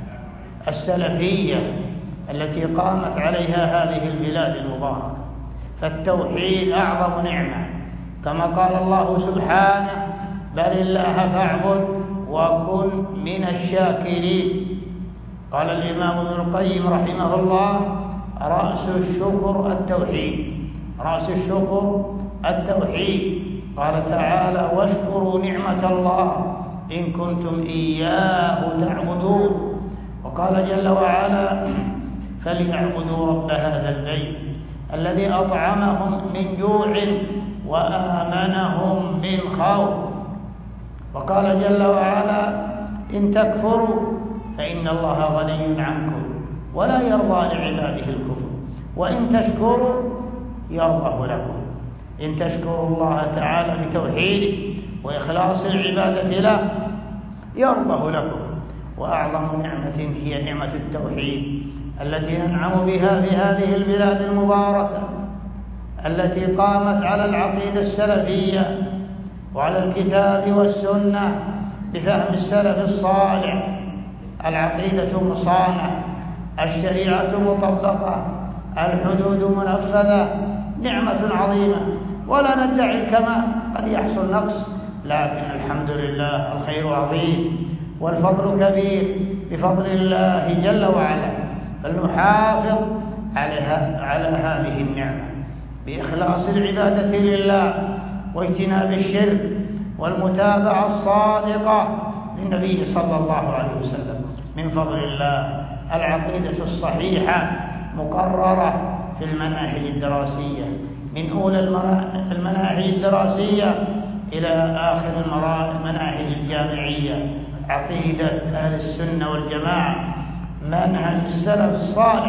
السلفية التي قامت عليها هذه البلاد المباركة. فالتوحيد أعظم نعمة، كما قال الله سبحانه: بل الله فاعبد وكن من الشاكرين. قال الإمام ابن القيم رحمه الله: رأس الشكر التوحيد، رأس الشكر التوحيد. قال تعالى: واشكروا نعمة الله إن كنتم إياه تعبدون. وقال جل وعلا: فليعبدوا رب هذا البيت الذي أطعمهم من جوع وآمنهم من خوف. وقال جل وعلا: إن تكفروا فإن الله غني عنكم ولا يرضى لعباده الكفر وإن تشكروا يرضه لكم. إن تشكروا الله تعالى بتوحيده وإخلاص العبادة له يرضه لكم. وأعظم نعمة هي نعمة التوحيد التي ننعم بها في هذه البلاد المباركة، التي قامت على العقيدة السلفية وعلى الكتاب والسنة بفهم السلف الصالح. العقيدة مصانة، الشريعة مطبقة، الحدود منفذة، نعمة عظيمة، ولا ندعي الكمال، قد يحصل نقص، لكن الحمد لله الخير عظيم والفضل كبير بفضل الله جل وعلا. فلنحافظ على هذه النعمة بإخلاص العبادة لله واجتناب الشرك والمتابعة الصادقة للنبي صلى الله عليه وسلم. من فضل الله العقيدة الصحيحة مقررة في المناهج الدراسية، من أولى المناهج الدراسية إلى آخر المناهج الجامعية. عقيدة أهل السنة والجماعة منهج السلف الصالح،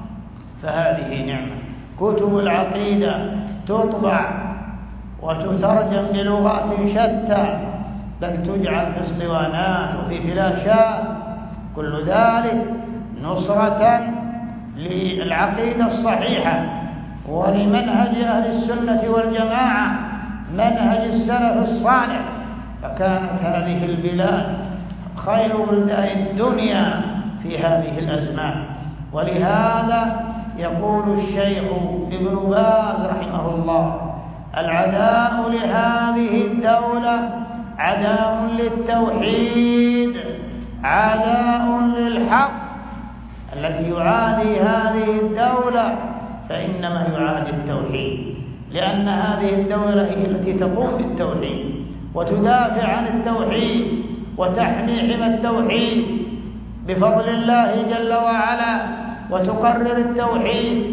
فهذه نعمة. كتب العقيدة تطبع وتترجم بلغات شتى، بل تجعل في اسطوانات وفي فلاشات، كل ذلك نصرة للعقيدة الصحيحة ولمنهج أهل السنة والجماعة، منهج السلف الصالح. فكانت هذه البلاد خير بلدان الدنيا في هذه الأزمان. ولهذا يقول الشيخ ابن باز رحمه الله: العداء لهذه الدولة عداء للتوحيد، عداء للحق. الذي يعادي هذه الدولة فإنما يعادي التوحيد، لأن هذه الدولة هي التي تقوم بالتوحيد وتدافع عن التوحيد وتحمي حمى التوحيد بفضل الله جل وعلا، وتقرر التوحيد.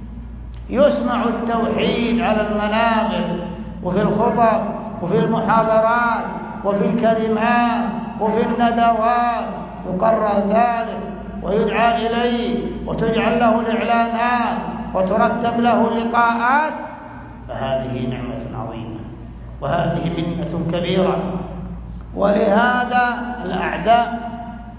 يسمع التوحيد على المنابر وفي الخطب وفي المحاضرات وفي الكلمات وفي الندوات، يقرر ذلك ويدعى إليه وتجعل له الإعلانات وترتب له لقاءات، فهذه نعمة عظيمة وهذه منة كبيرة. ولهذا الأعداء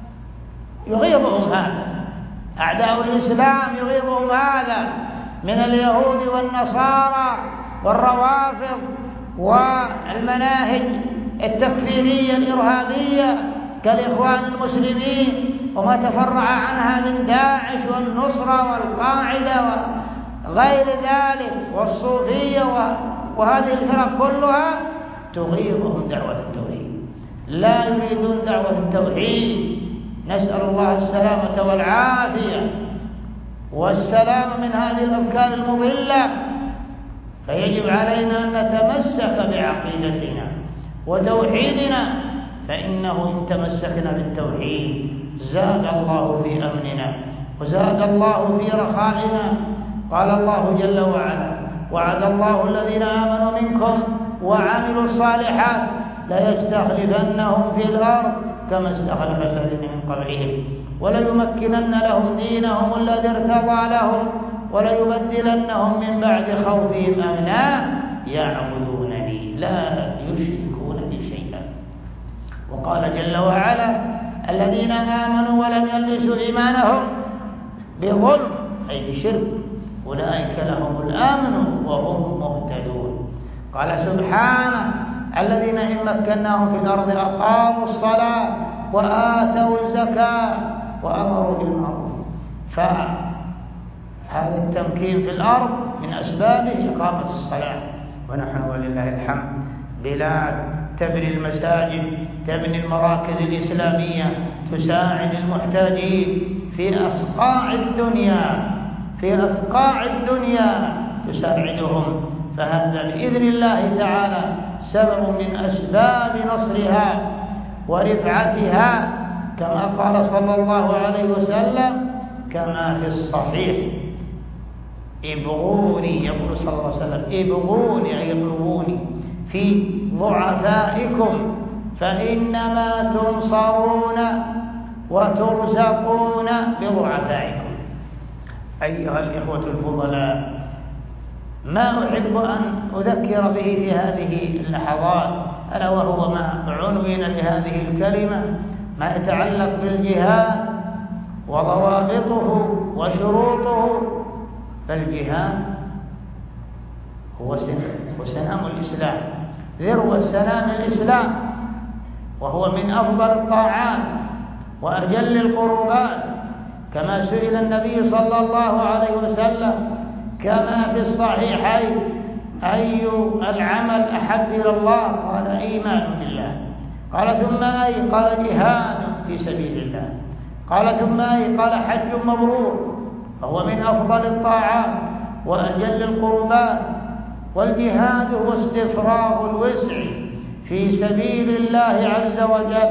يغيظهم هذا، أعداء الإسلام يغيظهم هذا من اليهود والنصارى والروافض والمناهج التكفيرية الإرهابية كالإخوان المسلمين وما تفرع عنها من داعش والنصرة والقاعدة وغير ذلك والصوفية وهذه الفرق كلها تغيظهم دعوة التوحيد، لا يريدون دعوة التوحيد. نسأل الله السلامة والعافية والسلام من هذه الأفكار المضلة. فيجب علينا أن نتمسك بعقيدتنا وتوحيدنا، فإنه إن تمسكنا بالتوحيد زاد الله في أمننا وزاد الله في رخائنا. قال الله جل وعلا: وعد الله الذين آمنوا منكم وعملوا الصالحات ليستخلفنهم في الأرض كما استخلف الذين من قبلهم وليمكنن لهم دينهم الذي ارتضى لهم وليبدلنهم من بعد خوفهم أمنا يعبدونني لا يشركون بي شيئا. وقال جل وعلا: الذين آمنوا ولم يلبسوا إيمانهم بظلم أي بشرك أولئك لهم الأمن وهم مهتدون. قال سبحانه: الذين إن مكناهم في الأرض أقاموا الصلاة وآتوا الزكاة وأمروا بالمعروف. فهذا التمكين في الأرض من أسبابه إقامة الصلاة. ونحن ولله الحمد بلاد تبني المساجد، تبني المراكز الإسلامية، تساعد المحتاجين في أصقاع الدنيا تساعدهم. فهذا بإذن الله تعالى سبب من أسباب نصرها ورفعتها، كما قال صلى الله عليه وسلم كما في الصحيح: ابغوني، يقول صلى الله عليه وسلم: ابغوني أي اطلبوني في ضعفائكم فإنما تنصرون وترزقون بضعفائكم. أيها الإخوة الفضلاء، ما أحب أن أذكر به في هذه اللحظات ألا وهو ما عنون لهذه الكلمة، ما يتعلق بالجهاد وضوابطه وشروطه. فالجهاد هو سنام الإسلام، ذروة سنام الإسلام، وهو من أفضل الطاعات وأجل القربات، كما سئل النبي صلى الله عليه وسلم كما في الصحيحين: أي العمل أحب إلى الله؟ قال: إيمان بالله. قال: ثم أي؟ قال: جهاد في سبيل الله. قال: ثم أي؟ قال: حج مبرور. فهو من أفضل الطاعات وأجل القربات. والجهاد هو استفراغ الوسع في سبيل الله عز وجل،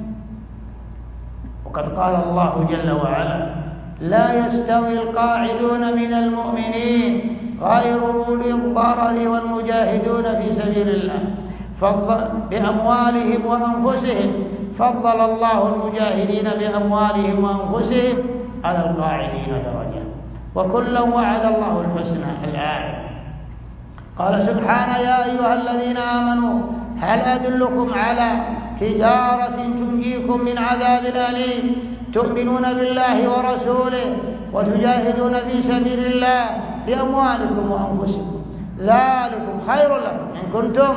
وقد قال الله جل وعلا: لا يستوي القاعدون من المؤمنين غير أولي الضرر والمجاهدون في سبيل الله بأموالهم وأنفسهم. فضل الله المجاهدين بأموالهم وأنفسهم على القاعدين درجة، وكلا وعد الله الحسنى. الآية. قال سبحانه: يا أيها الذين آمنوا هل أدلكم على تجارة تنجيكم من عذاب أليم تؤمنون بالله ورسوله وتجاهدون في سبيل الله بأموالكم وأنفسكم ذلكم خير لكم إن كنتم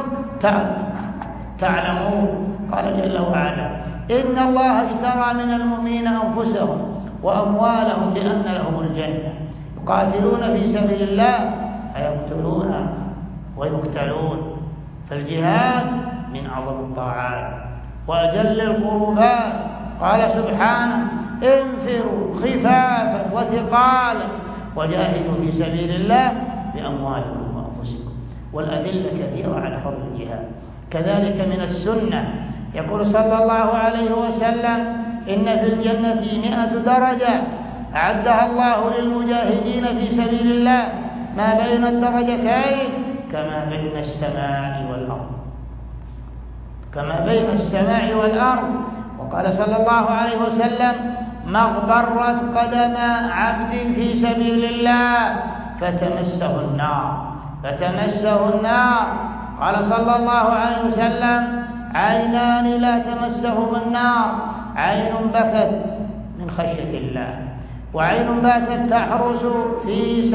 تعلمون. قال جل وعلا: إن الله اشترى من المؤمنين أنفسهم وأموالهم بأن لهم الجنة يقاتلون في سبيل الله فيقتلون ويقتلون. فالجهاد من أعظم الطاعات وأجل القربات. قال سبحانه: انفروا خفافا وثقالا وجاهدوا في سبيل الله بأموالكم وأنفسكم. والأدلة كثيرة على فضل الجهاد. كذلك من السنة يقول صلى الله عليه وسلم: إن في الجنة 100 درجة أعدها الله للمجاهدين في سبيل الله ما بين الدرجتين كما بين السماء والأرض. وقال صلى الله عليه وسلم: ما اغبرت قدم عبد في سبيل الله فتمسه النار. قال صلى الله عليه وسلم: عينان لا تمسهما النار: عين بكت من خشية الله، وعين باتت تحرس في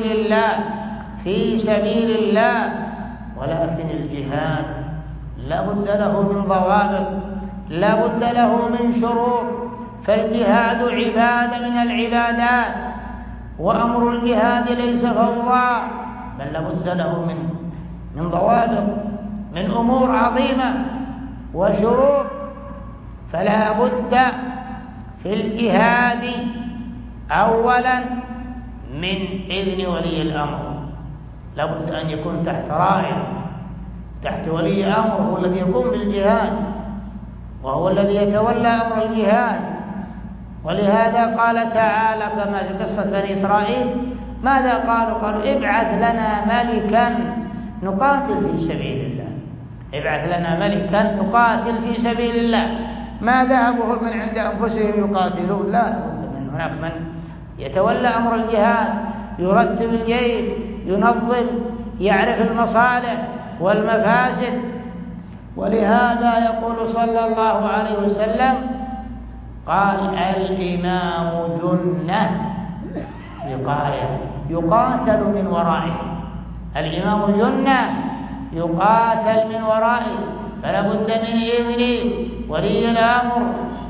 سبيل الله. ولكن الجهاد لا بد له من ضوابط، لا بد له من شروط. فالجهاد عبادة من العبادات، وأمر الجهاد ليس فوضى، بل لا بد له من ضوابط، من أمور عظيمة وشروط. فلا بد في الجهاد أولا من إذن ولي الأمر، لا بد أن يكون تحت راية، تحت ولي أمر، هو الذي يقوم بالجهاد وهو الذي يتولى أمر الجهاد. ولهذا قال تعالى كما في قصة بني إسرائيل: ماذا قالوا؟ قالوا: ابعث لنا ملكا نقاتل في سبيل الله. ابعث لنا ملكا نقاتل في سبيل الله. ما ذهبوا من عند أنفسهم يقاتلون، لا، من هناك من يتولى أمر الجهاد، يرتب الجيش، ينظم، يعرف المصالح والمفاسد. ولهذا يقول صلى الله عليه وسلم: قال: الإمام جنة وقاية يقاتل من ورائه. الإمام جنة يقاتل من ورائه، فلا بد من إذن ولي الأمر،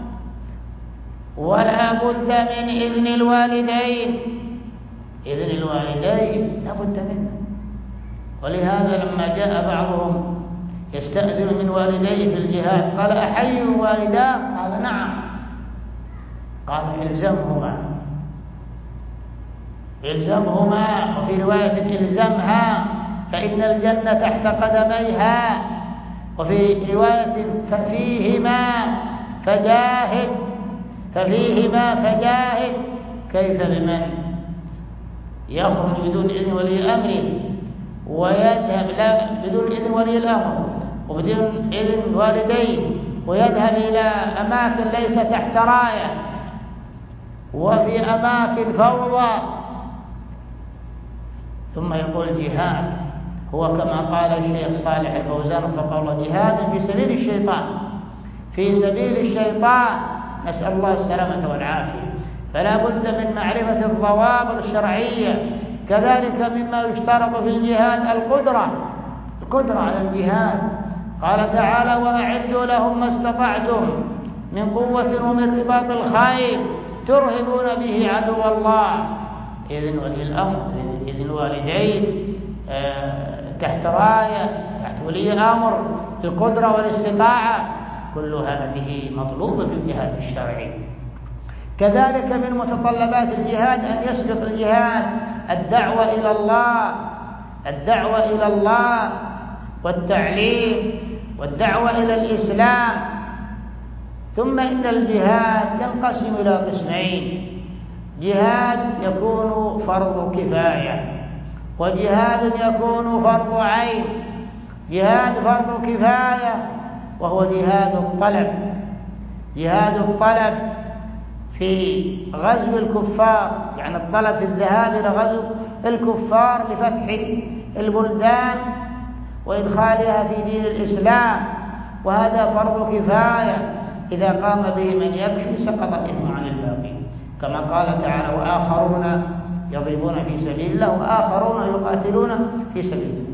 ولا بد من إذن الوالدين. إذن الوالدين لا بد منه. ولهذا لما جاء بعضهم يستأذن من والديه في الجهاد قال: أحي والداه؟ قال: نعم. قال: إلزمهما، وفي رواية: إلزمها فإن الجنة تحت قدميها، وفي رواية: ففيهما فجاهد. كيف بمن يخرج بدون إذن ولي أمره ويذهب بدون إذن ولي الأمر وبدون إذن والديه ويذهب إلى أماكن ليس تحت راية وفي أماكن فوضى؟ ثم يقول: جهاد هو كما قال الشيخ صالح الفوزان وفقه الله: جهاد في سبيل الشيطان، نسأل الله السلامة والعافية. فلا بد من معرفة الضوابط الشرعية كذلك مما يشترط في الجهاد القدرة على الجهاد. قال تعالى: وأعدوا لهم ما استطعتم من قوة ومن رباط الخيل ترهبون به عدو الله. إذن ولي الأمر، إذن والدين تحت راية، تحت ولي أمر، القدرة والاستطاعة، كل هذه مطلوبة في الجهاد الشرعي. كذلك من متطلبات الجهاد أن يسبق الجهاد الدعوة إلى الله والتعليم والدعوة إلى الإسلام. ثم إن الجهاد ينقسم إلى قسمين: جهاد يكون فرض كفاية، وجهاد يكون فرض عين. جهاد فرض كفاية وهو جهاد الطلب في غزو الكفار، يعني الطلب في الذهاب إلى غزو الكفار لفتح البلدان وإدخالها في دين الإسلام، وهذا فرض كفاية إذا قام به من يكفي سقط الإثم عن الباقي، كما قال تعالى: وآخرون يضربون في سبيل الله وآخرون يقاتلون في سبيل الله.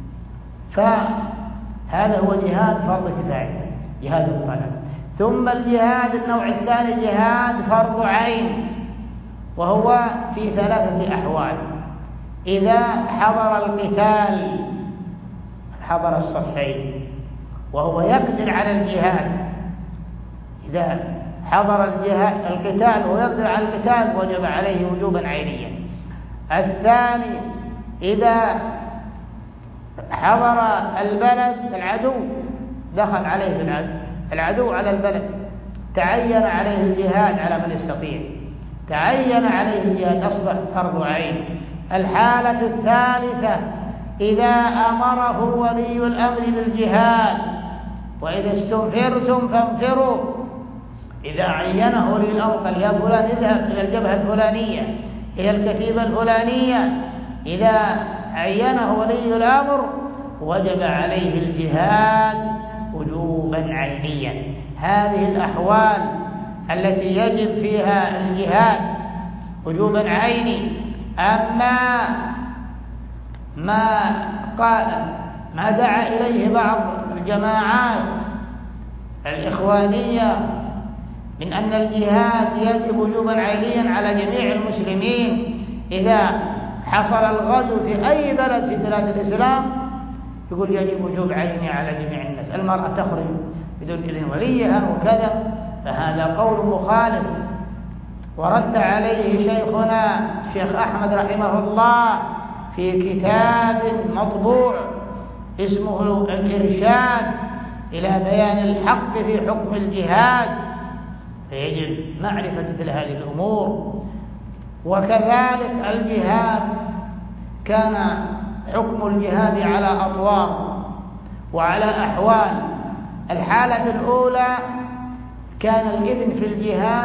فهذا هو جهاد فرض كفاية، جهاد الطلب. ثم الجهاد النوع الثاني جهاد فرض عين، وهو في 3 أحوال: إذا حضر القتال، حضر الصفين وهو يقدر على الجهاد، إذا حضر القتال ويقدر على القتال وجب عليه وجوبا عينيا. الثاني: إذا حضر البلد العدو، دخل عليه العدو على البلد، تعين عليه الجهاد على من يستطيع، تعين عليه الجهاد، أصبح فرض عين. الحالة الثالثة: إذا أمره ولي الأمر بالجهاد، وإذا استنفرتم فانفروا، إذا عينه ولي الأمر قال: يا فلان اذهب إلى الجبهة الفلانية، إلى الكتيبة الفلانية، إذا عينه ولي الأمر وجب عليه الجهاد وجوبا عينيا. هذه الأحوال التي يجب فيها الجهاد وجوبا عيني. أما ما دعا إليه بعض الجماعات الإخوانية من أن الجهاد يجب وجوبا عينيا على جميع المسلمين إذا حصل الغزو في أي بلد في بلاد الإسلام، يقول يجب وجوب عيني على جميع الناس، المرأة تخرج بدون إذن وليها وكذا، فهذا قول مخالف. ورد عليه شيخنا الشيخ أحمد رحمه الله في كتاب مطبوع اسمه الإرشاد إلى بيان الحق في حكم الجهاد، فيجب معرفة مثل هذه الأمور. وكذلك الجهاد كان حكم الجهاد على أطوار وعلى أحوال. الحالة الأولى: كان الإذن في الجهاد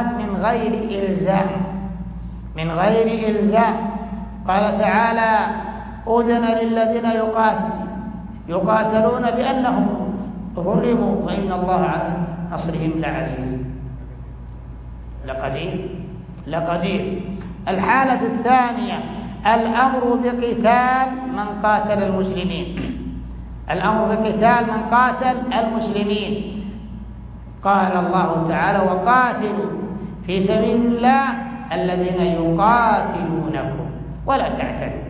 من غير إلزام، قال تعالى: أذن للذين يقاتلون بأنهم ظلموا وإن الله على نصرهم لعزيز لقدير. الحالة الثانية: الأمر بقتال من قاتل المسلمين، الأمر بقتال من قاتل المسلمين. قال الله تعالى: وقاتلوا في سبيل الله الذين يقاتلونكم ولا تعتدوا.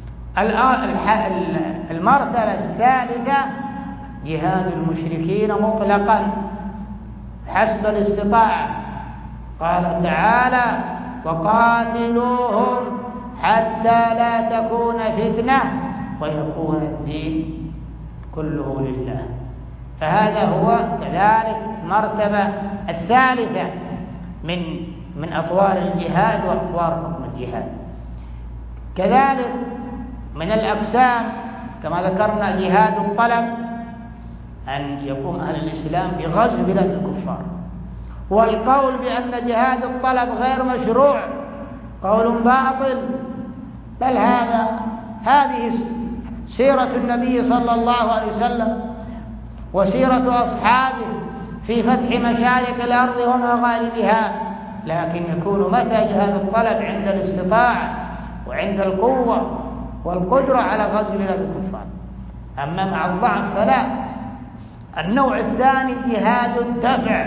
المرتبة الثالثة: جهاد المشركين مطلقا حسب الاستطاعة. قال تعالى: وقاتلوهم حتى لا تكون فتنة ويكون الدين كله لله. فهذا هو كذلك المرتبة الثالثة من أطوار الجهاد وأطوار حكم الجهاد. كذلك من الأقسام كما ذكرنا جهاد الطلب، أن يقوم أهل الإسلام بغزو بلاد الكفار. والقول بأن جهاد الطلب غير مشروع قول باطل، بل هذه سيرة النبي صلى الله عليه وسلم وسيرة أصحابه في فتح مشارق الأرض ومغاربها، لكن يكون متى جهاد الطلب؟ عند الاستطاعة وعند القوة والقدرة على غزو بلاد الكفار. أما مع الضعف فلا. النوع الثاني جهاد الدفع،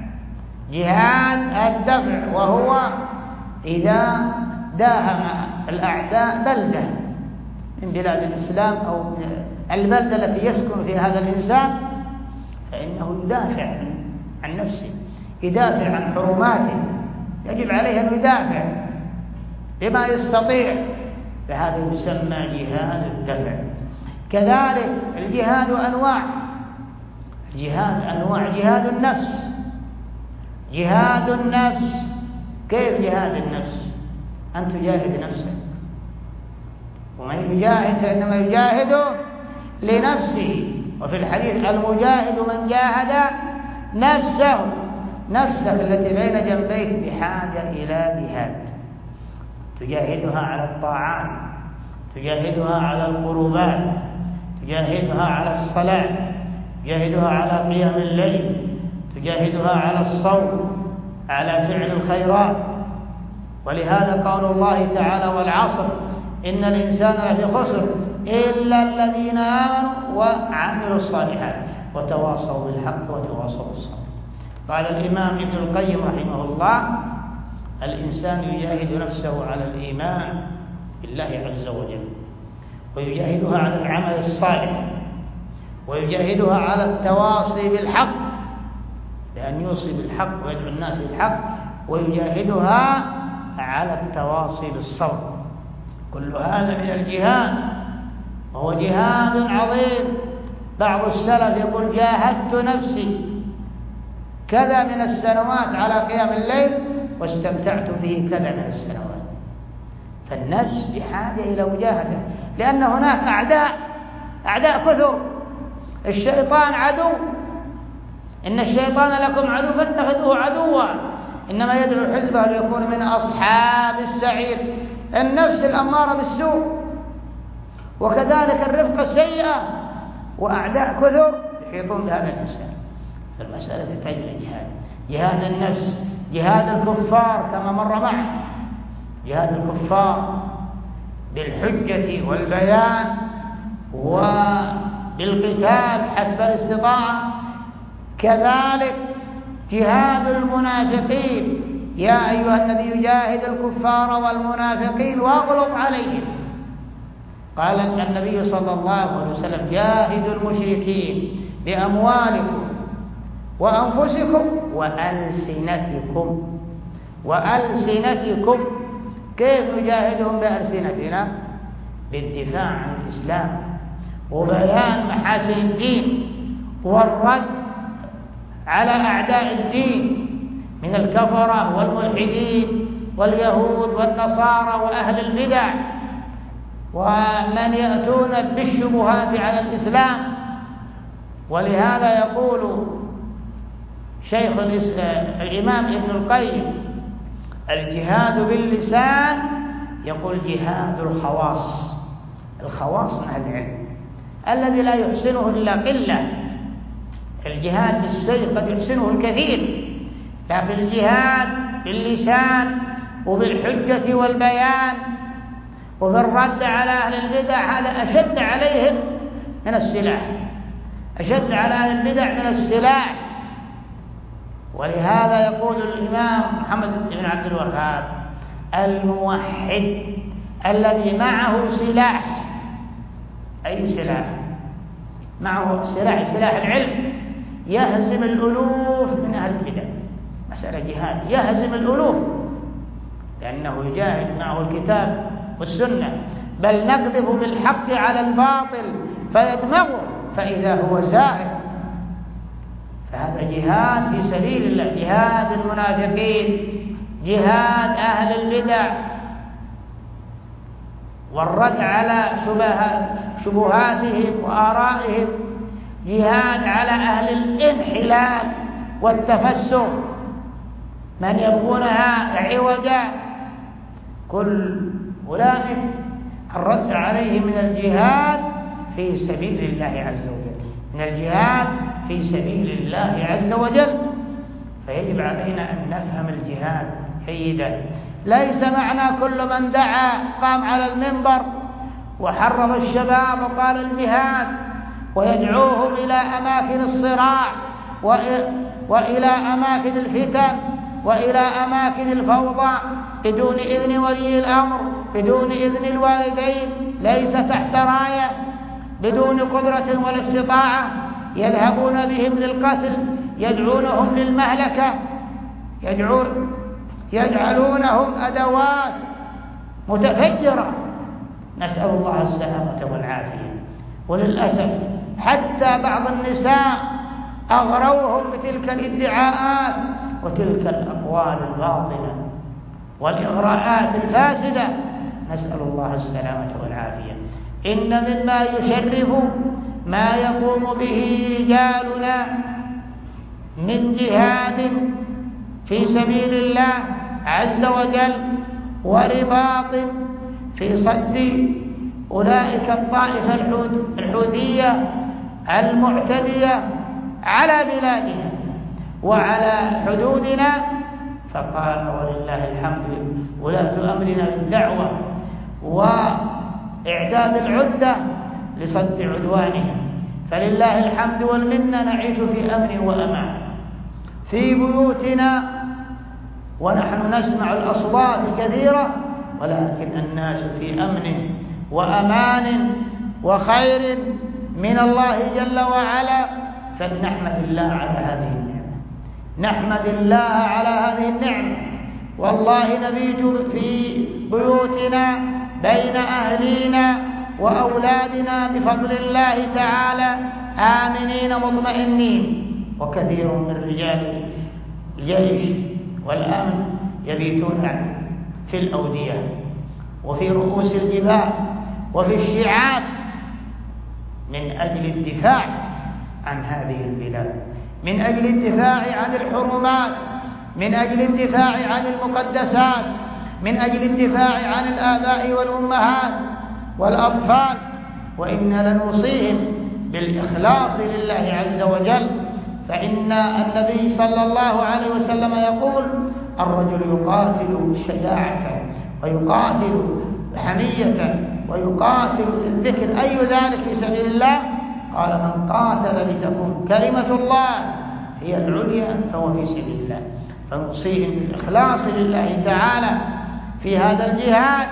جهاد الدفع، وهو إذا داهم الأعداء بلدة من بلاد الإسلام أو البلدة التي يسكن في هذا الإنسان، فإنه يدافع عن نفسه، يدافع عن حرماته، يجب عليه أن يدافع بما يستطيع، فهذا يسمى جهاد الدفع. كذلك الجهاد أنواع، الجهاد أنواع. جهاد النفس، جهاد النفس. كيف جهاد النفس؟ أن تجاهد نفسك، ومن يجاهد فإنما يجاهد لنفسه. وفي الحديث المجاهد من جاهد نفسه، نفسك التي بين جنبيك بحاجة إلى جهاد، تجاهدها على الطاعات، تجاهدها على القربات، تجاهدها على الصلاة، تجاهدها على قيام الليل، تجاهدها على الصوم، على فعل الخيرات. ولهذا قول الله تعالى والعصر إن الإنسان لفي خسر إلا الذين آمنوا وعملوا الصالحات وتواصوا بالحق وتواصوا بالصبر. قال الإمام ابن القيم رحمه الله الإنسان يجاهد نفسه على الإيمان بالله عز وجل، ويجاهدها على العمل الصالح، ويجاهدها على التواصي بالحق بأن يوصي بالحق ويدعو الناس بالحق، ويجاهدها على التواصي بالصبر. كل هذا من الجهاد، وهو جهاد عظيم. بعض السلف يقول جاهدت نفسي كذا من السنوات على قيام الليل واستمتعت به كذا من السنوات. فالنفس بحاجة إلى مجاهدة، لأن هناك أعداء كثر. الشيطان عدو، إن الشيطان لكم عدو فاتخذوه عدوا إنما يدعو حزبه ليكون من أصحاب السعير. النفس الأمارة بالسوء، وكذلك الرفقة السيئة، وأعداء كثر يحيطون بهذا الإنسان. فالمسألة تحتاج إلى جهاد النفس، جهاد الكفار كما مر معنا، جهاد الكفار بالحجة والبيان وبالقتال حسب الاستطاعة. كذلك جهاد المنافقين، يا أيها النبي جاهد الكفار والمنافقين واغلظ عليهم. قال النبي صلى الله عليه وسلم جاهدوا المشركين بأموالكم وأنفسكم وألسنتكم. كيف نجاهدهم بألسنتنا؟ بالدفاع عن الإسلام وبيان محاسن الدين والرد على أعداء الدين من الكفرة والملحدين واليهود والنصارى وأهل البدع ومن يأتون بالشبهات على الإسلام. ولهذا يقول شيخ الإمام ابن القيم الجهاد باللسان، يقول جهاد الخواص من أهل العلم الذي لا يحسنه إلا قلة. الجهاد بالسيف قد يحسنه الكثير، لكن الجهاد باللسان وبالحجة والبيان وبالرد على أهل البدع هذا أشد عليهم من السلاح، أشد على أهل البدع من السلاح. ولهذا يقول الإمام محمد بن عبد الوهاب الموحد الذي معه سلاح، أي سلاح؟ معه سلاح العلم، يهزم الألوف من أهل البدع. مسألة جهاد، يهزم الألوف لأنه يجاهد معه الكتاب والسنة، بل نقذف بالحق على الباطل فيدمغه فإذا هو زاهد. فهذا جهاد في سبيل الله، جهاد المنافقين، جهاد أهل البدع والرد على شبهاتهم وآرائهم، جهاد على أهل الانحلال والتفسق من يبغونها عوجا. كل أولئك الرد عليهم من الجهاد في سبيل الله عز وجل، من الجهاد في سبيل الله عز وجل. فيجب علينا أن نفهم الجهاد جيدا، ليس معنى كل من دعا قام على المنبر وحرض الشباب وقال الجهاد ويدعوهم إلى أماكن الصراع وإلى أماكن الفتن وإلى أماكن الفوضى بدون إذن ولي الأمر، بدون إذن الوالدين، ليس تحت راية، بدون قدرة ولا استطاعة، يذهبون بهم للقتل، يدعونهم للمهلكة، يجعلونهم أدوات متفجرة، نسأل الله السلامة والعافية. وللأسف حتى بعض النساء أغروهم بتلك الادعاءات وتلك الأقوال الباطلة والإغراءات الفاسدة، نسأل الله السلامة والعافية. إن مما يشرف ما يقوم به رجالنا من جهاد في سبيل الله عز وجل ورباط في صد أولئك الطائفة الحوثية المعتدية على بلادنا وعلى حدودنا. فقال ولله الحمد ولاة أمرنا بالدعوة وإعداد العدة لصد عدوانهم، فلله الحمد والمنة نعيش في أمن وأمان في بيوتنا ونحن نسمع الأصوات كثيرة، ولكن الناس في أمن وأمان وخير من الله جل وعلا. فلنحمد الله على هذه النعمة، نحمد الله على هذه النعمة. والله نبيت في بيوتنا بين أهلينا وأولادنا بفضل الله تعالى آمنين مطمئنين. وكثير من رجال الجيش والأمن يبيتون في الأودية وفي رؤوس الجبال وفي الشعاب من أجل الدفاع عن هذه البلاد، من أجل الدفاع عن الحرمات، من أجل الدفاع عن المقدسات، من أجل الدفاع عن الآباء والأمهات والأطفال. وإنا لنوصيهم بالإخلاص لله عز وجل، فإن النبي صلى الله عليه وسلم يقول: الرجل يقاتل شجاعة ويقاتل حمية ويقاتل الذكر، أي ذلك في سبيل الله؟ قال: من قاتل لتكون كلمة الله هي العليا فهو في سبيل الله. فنوصيهم بالإخلاص لله تعالى في هذا الجهاد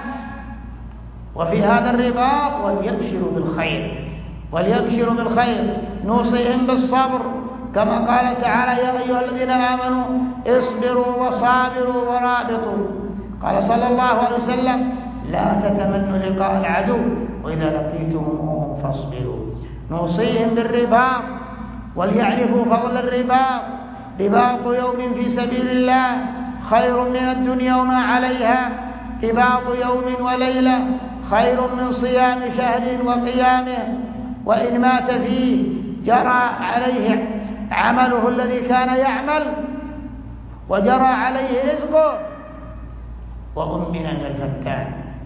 وفي هذا الرباط، وليبشروا بالخير، وليبشروا بالخير. نوصيهم بالصبر كما قال تعالى: يا أيها الذين آمنوا اصبروا وصابروا ورابطوا. قال صلى الله عليه وسلم: لا تتمنوا لقاء العدو وإذا لقيتموهم فاصبروا. نوصيهم بالرباط وليعرفوا فضل الرباط. رباط يوم في سبيل الله خير من الدنيا وما عليها، رباط يوم وليلة خير من صيام شهر وقيامه، وإن مات فيه جرى عليه عمله الذي كان يعمل وجرى عليه رزقه وأمن من الفتان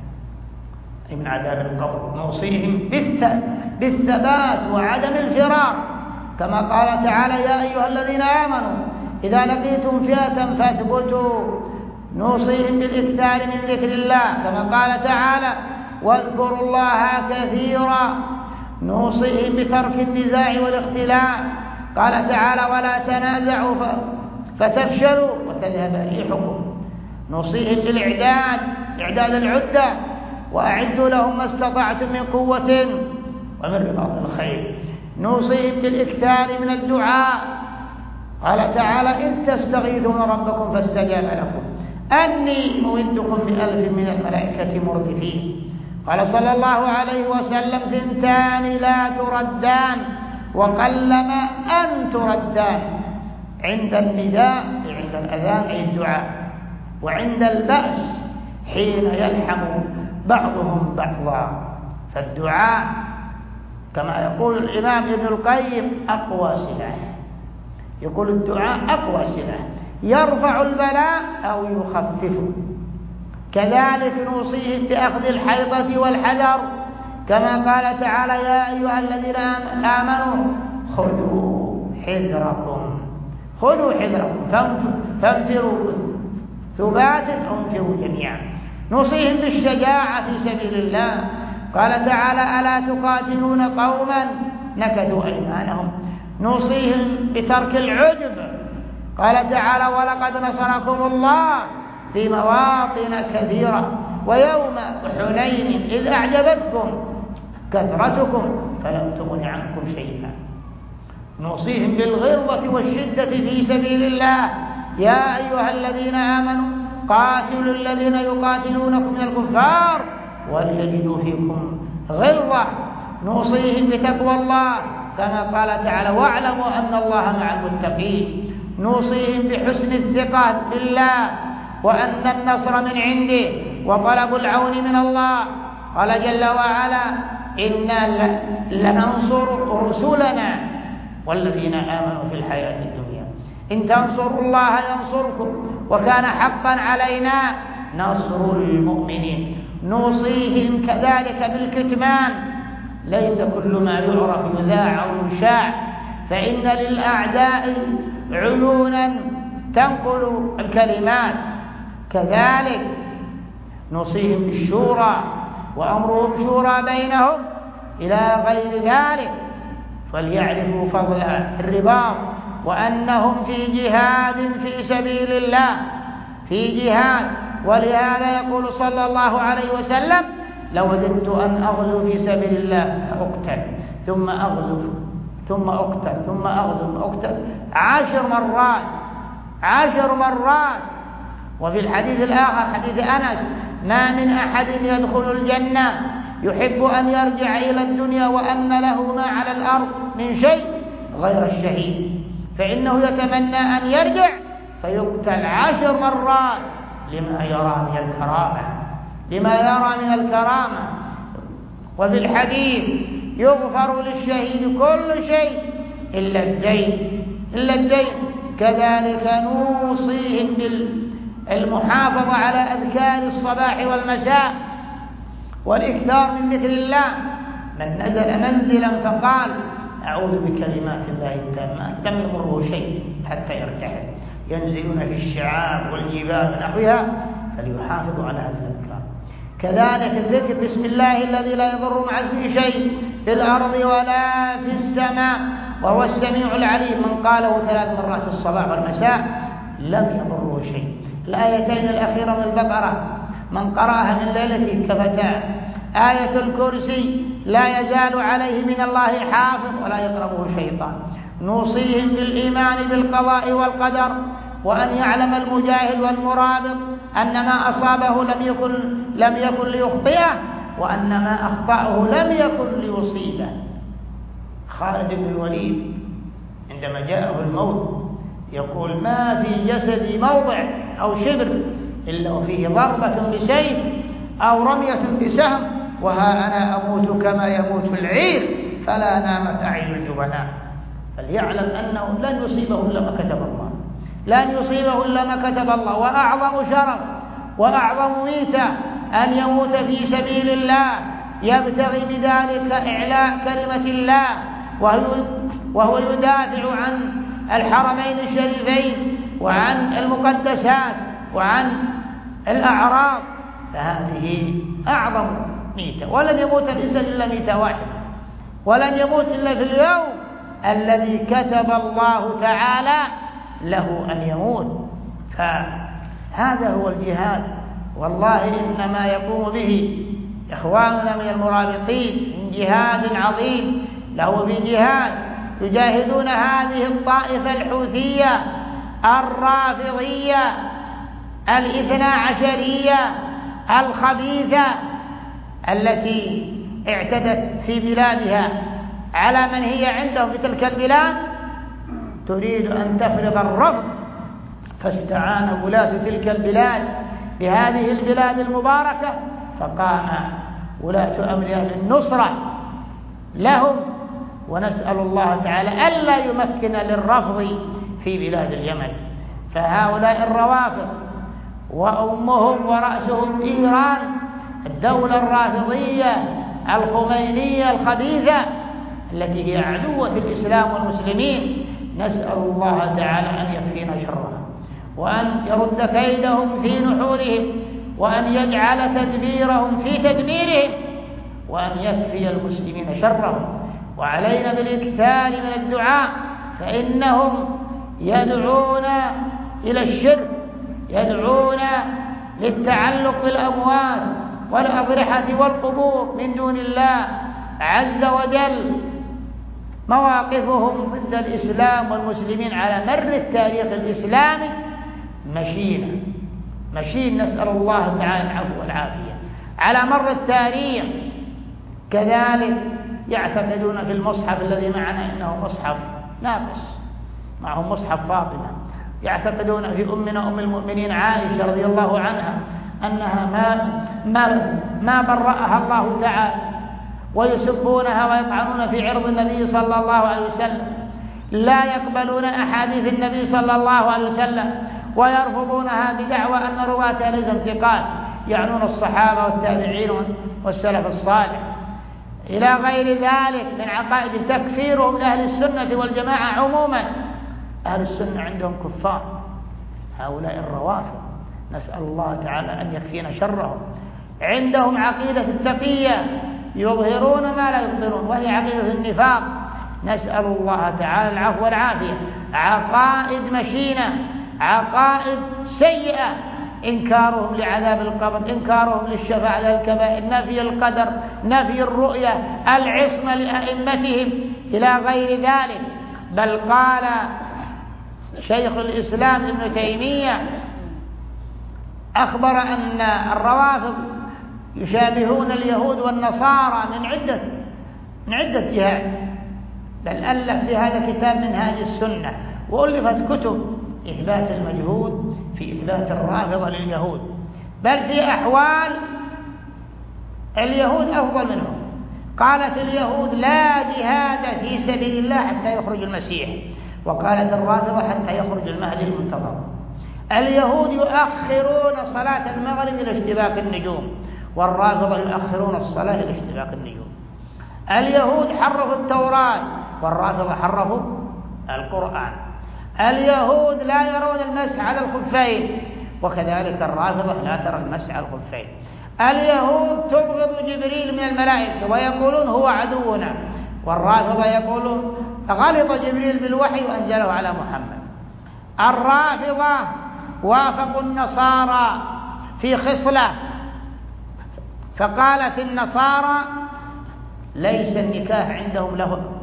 من عذاب القبر. نوصيهم بالثبات وعدم الفرار كما قال تعالى: يا أيها الذين آمنوا إذا لقيتم فئة فاثبتوا. نوصيهم بالإكثار من ذكر الله كما قال تعالى: واذكروا الله كثيرا. نوصيهم بترك النزاع والاختلاف، قال تعالى: ولا تنازعوا فتفشلوا وتذهب ريحكم. نوصيهم إعداد العدة، وأعدوا لهم ما استطعتم من قوة ومن رباط الخيل. نوصيهم بالإكثار من الدعاء، قال تعالى: إذ تستغيثون ربكم فاستجاب لكم أني ممدكم ب1000 من الملائكة مردفين. قال صلى الله عليه وسلم: 2 لا تردان وقلما أن تردان: عند النداء عند الأذان أي الدعاء، وعند البأس حين يلحم بعضهم بعضا. فالدعاء كما يقول الإمام ابن القيم أقوى سلاح، يقول الدعاء أقوى سلاح، يرفع البلاء أو يخففه. كذلك نوصيه بأخذ الحيطة والحذر كما قال تعالى: يا أيها الذين آمنوا خذوا حذركم، خذوا حذركم فانفروا ثبات انفروا جميعا. نوصيهم بالشجاعة في سبيل الله. قال تعالى: ألا تقاتلون قوما نكثوا أيمانهم. نوصيهم بترك العجب. قال تعالى: ولقد نصركم الله في مواطن كثيرة ويوم حنين إذ أعجبتكم كثرتكم فلم تغن عنكم شيئا. نوصيهم بالغلظة والشدة في سبيل الله. يا أيها الذين آمنوا قاتلوا الذين يقاتلونكم من الكفار وليجدوا فيكم غلظة. نوصيهم بتقوى الله كما قال تعالى: واعلموا أن الله مع المتقين. نوصيهم بحسن الثقة بالله وأن النصر من عنده وطلب العون من الله. قال جل وعلا: إنا لننصر رسلنا والذين آمنوا في الحياة الدنيا إن تنصروا الله ينصركم وكان حقا علينا نصر المؤمنين. نوصيهم كذلك بالكتمان. ليس كل ما يعرف يذاع أو يشاع، فإن للأعداء عيونا تنقل الكلمات. كذلك نوصيهم بالشورى وأمرهم شورى بينهم إلى غير ذلك. فليعرفوا فضل الرباط وأنهم في جهاد في سبيل الله، في جهاد. ولهذا يقول صلى الله عليه وسلم: لوددت أن أغزو في سبيل الله فأقتل ثم أغزو ثم أقتل ثم أغزو ثم أقتل 10 مرات. وفي الحديث الآخر حديث أنس: ما من أحد يدخل الجنة يحب أن يرجع إلى الدنيا وأن له ما على الأرض من شيء غير الشهيد، فإنه يتمنى أن يرجع فيقتل 10 مرات لما يرى من الكرامة. وفي الحديث: يغفر للشهيد كل شيء إلا الدين. كذلك نوصيهم بالمحافظة على أذكار الصباح والمساء والإكثار من ذكر الله. من نزل منزلا فقال: أعوذ بكلمات الله التامات لم يضره شيء حتى يرتحل. ينزلون في الشعاب والجبال ونحوها فليحافظوا على هذه الأذكار. كذلك الذكر بسم الله الذي لا يضر مع اسمه شيء في الأرض ولا في السماء وهو السميع العليم. من قاله 3 مرات في الصباح والمساء لم يضره شيء. الآيتين الأخيرة من البقرة من قرأها من ليلته كفتان. آية الكرسي: لا يزال عليه من الله حافظ ولا يقربه شيطان. نوصيهم بالإيمان بالقضاء والقدر، وأن يعلم المجاهد والمرابط أن ما أصابه لم يكن ليخطئه، وأن ما أخطأه لم يكن ليصيبه. خالد بن الوليد عندما جاءه الموت يقول: ما في جسدي موضع أو شبر إلا وفيه ضربة بسيف أو رمية بسهم، وها أنا أموت كما يموت العير فلا نامت أعين الجبناء. فليعلم أنه لن يصيبه إلا ما كتب الله. وأعظم شرف وأعظم ميتة أن يموت في سبيل الله يبتغي بذلك إعلاء كلمة الله، وهو يدافع عن الحرمين الشريفين وعن المقدسات وعن الأعراض. فهذه أعظم ميتة. ولن يموت الإنسان إلا ميتة واحدة، ولن يموت إلا في اليوم الذي كتب الله تعالى له أن يموت. فهذا هو الجهاد. والله إنما يقوم به إخواننا من المرابطين من جهاد عظيم. له بجهاد يجاهدون هذه الطائفة الحوثية الرافضية 12 الخبيثة التي اعتدت في بلادها على من هي عندهم في تلك البلاد، تريد أن تفرض الرفض. فاستعان ولاة تلك البلاد بهذه البلاد المباركة، فقام ولاة أمرها بالنصرة لهم. ونسأل الله تعالى ألا يمكن للرفض في بلاد اليمن. فهؤلاء الروافض وأمهم ورأسهم إيران، الدولة الرافضية الخمينية الخبيثة التي هي عدوة الإسلام والمسلمين، نسأل الله تعالى أن يكفينا شرها وأن يرد كيدهم في نحورهم، وأن يجعل تدبيرهم في تدميرهم، وأن يكفي المسلمين شرهم. وعلينا بالإكثار من الدعاء، فإنهم يدعون إلى الشرك، يدعون للتعلق بالأموات والأضرحة والقبور من دون الله عز وجل. مواقفهم ضد الإسلام والمسلمين على مر التاريخ الإسلامي مشين، نسأل الله تعالى العفو والعافية على مر التاريخ. كذلك يعتقدون في المصحف الذي معنا إنه مصحف ناقص، معهم مصحف فاطمة. يعتقدون في أمنا أم المؤمنين عائشة رضي الله عنها أنها ما برأها الله تعالى، ويسبونها ويطعنون في عرض النبي صلى الله عليه وسلم، لا يقبلون أحاديث النبي صلى الله عليه وسلم، ويرفضونها بدعوى أن رواتها ليسوا ثقات، يعنون الصحابة والتابعين والسلف الصالح إلى غير ذلك من عقائد. تكفيرهم لأهل السنة والجماعة عموما، أهل السنة عندهم كفار، هؤلاء الروافض نسأل الله تعالى أن يكفينا شرهم. عندهم عقيدة التقية، يظهرون ما لا يبطنون، وهي عقيدة النفاق، نسأل الله تعالى العفو والعافية. عقائد مشينة، عقائد سيئة، إنكارهم لعذاب القبر، إنكارهم للشفاعة للكبائر، نفي القدر، نفي الرؤية، العصمة لأئمتهم إلى غير ذلك. بل قال شيخ الإسلام ابن تيمية أخبر أن الروافض يشابهون اليهود والنصارى من عدة جهات، بل ألف في هذا كتاب منهاج السنة، وألفت كتب إثبات المجهود في إثبات الرافضة لليهود، بل في أحوال اليهود أفضل منهم. قالت اليهود لا جهاد في سبيل الله حتى يخرج المسيح، وقالت الرافضة حتى يخرج المهدي المنتظر. اليهود يؤخرون صلاة المغرب إلى اشتباك النجوم، والرافضة يؤخرون الصلاة إلى اشتباك النجوم. اليهود حرفوا التوراة، والرافضة حرفوا القرآن. اليهود لا يرون المسح على الخفين، وكذلك الرافضة لا ترى المسح على الخفين. اليهود تبغض جبريل من الملائكة ويقولون هو عدونا، والرافضة يقولون غلط جبريل بالوحي وأنزله على محمد. الرافضة وافقوا النصارى في خصلة، فقالت النصارى ليس النكاح عندهم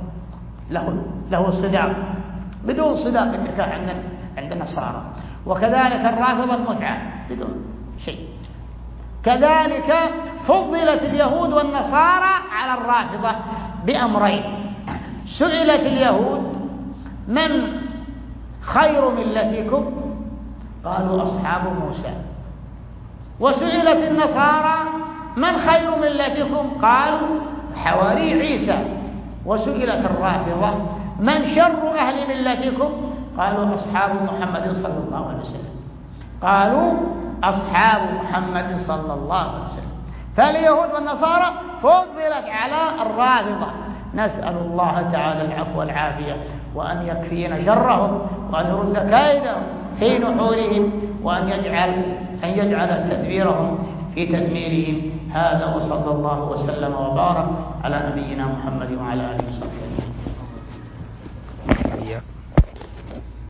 له صداق، بدون صداق النكاح عند النصارى، وكذلك الرافضة المتعة بدون شيء. كذلك فضلت اليهود والنصارى على الرافضة بأمرين. سئلت اليهود من خير ملتكم؟ قالوا أصحاب موسى. وسئلت النصارى من خير ملتكم؟ قالوا حواري عيسى. وسئلت الرافضة من شر أهل ملتكم؟ قالوا أصحاب محمد صلى الله عليه وسلم. قالوا أصحاب محمد صلى الله عليه وسلم. فاليهود والنصارى فضلت على الرافضة. نسأل الله تعالى العفو والعافية، وأن يكفينا شرهم، وأن يرد كيدهم في نحورهم، وأن يجعل تدبيرهم في تدميرهم. هذا وصلى الله وسلم وبارك على نبينا محمد وعلى آله وصحبه.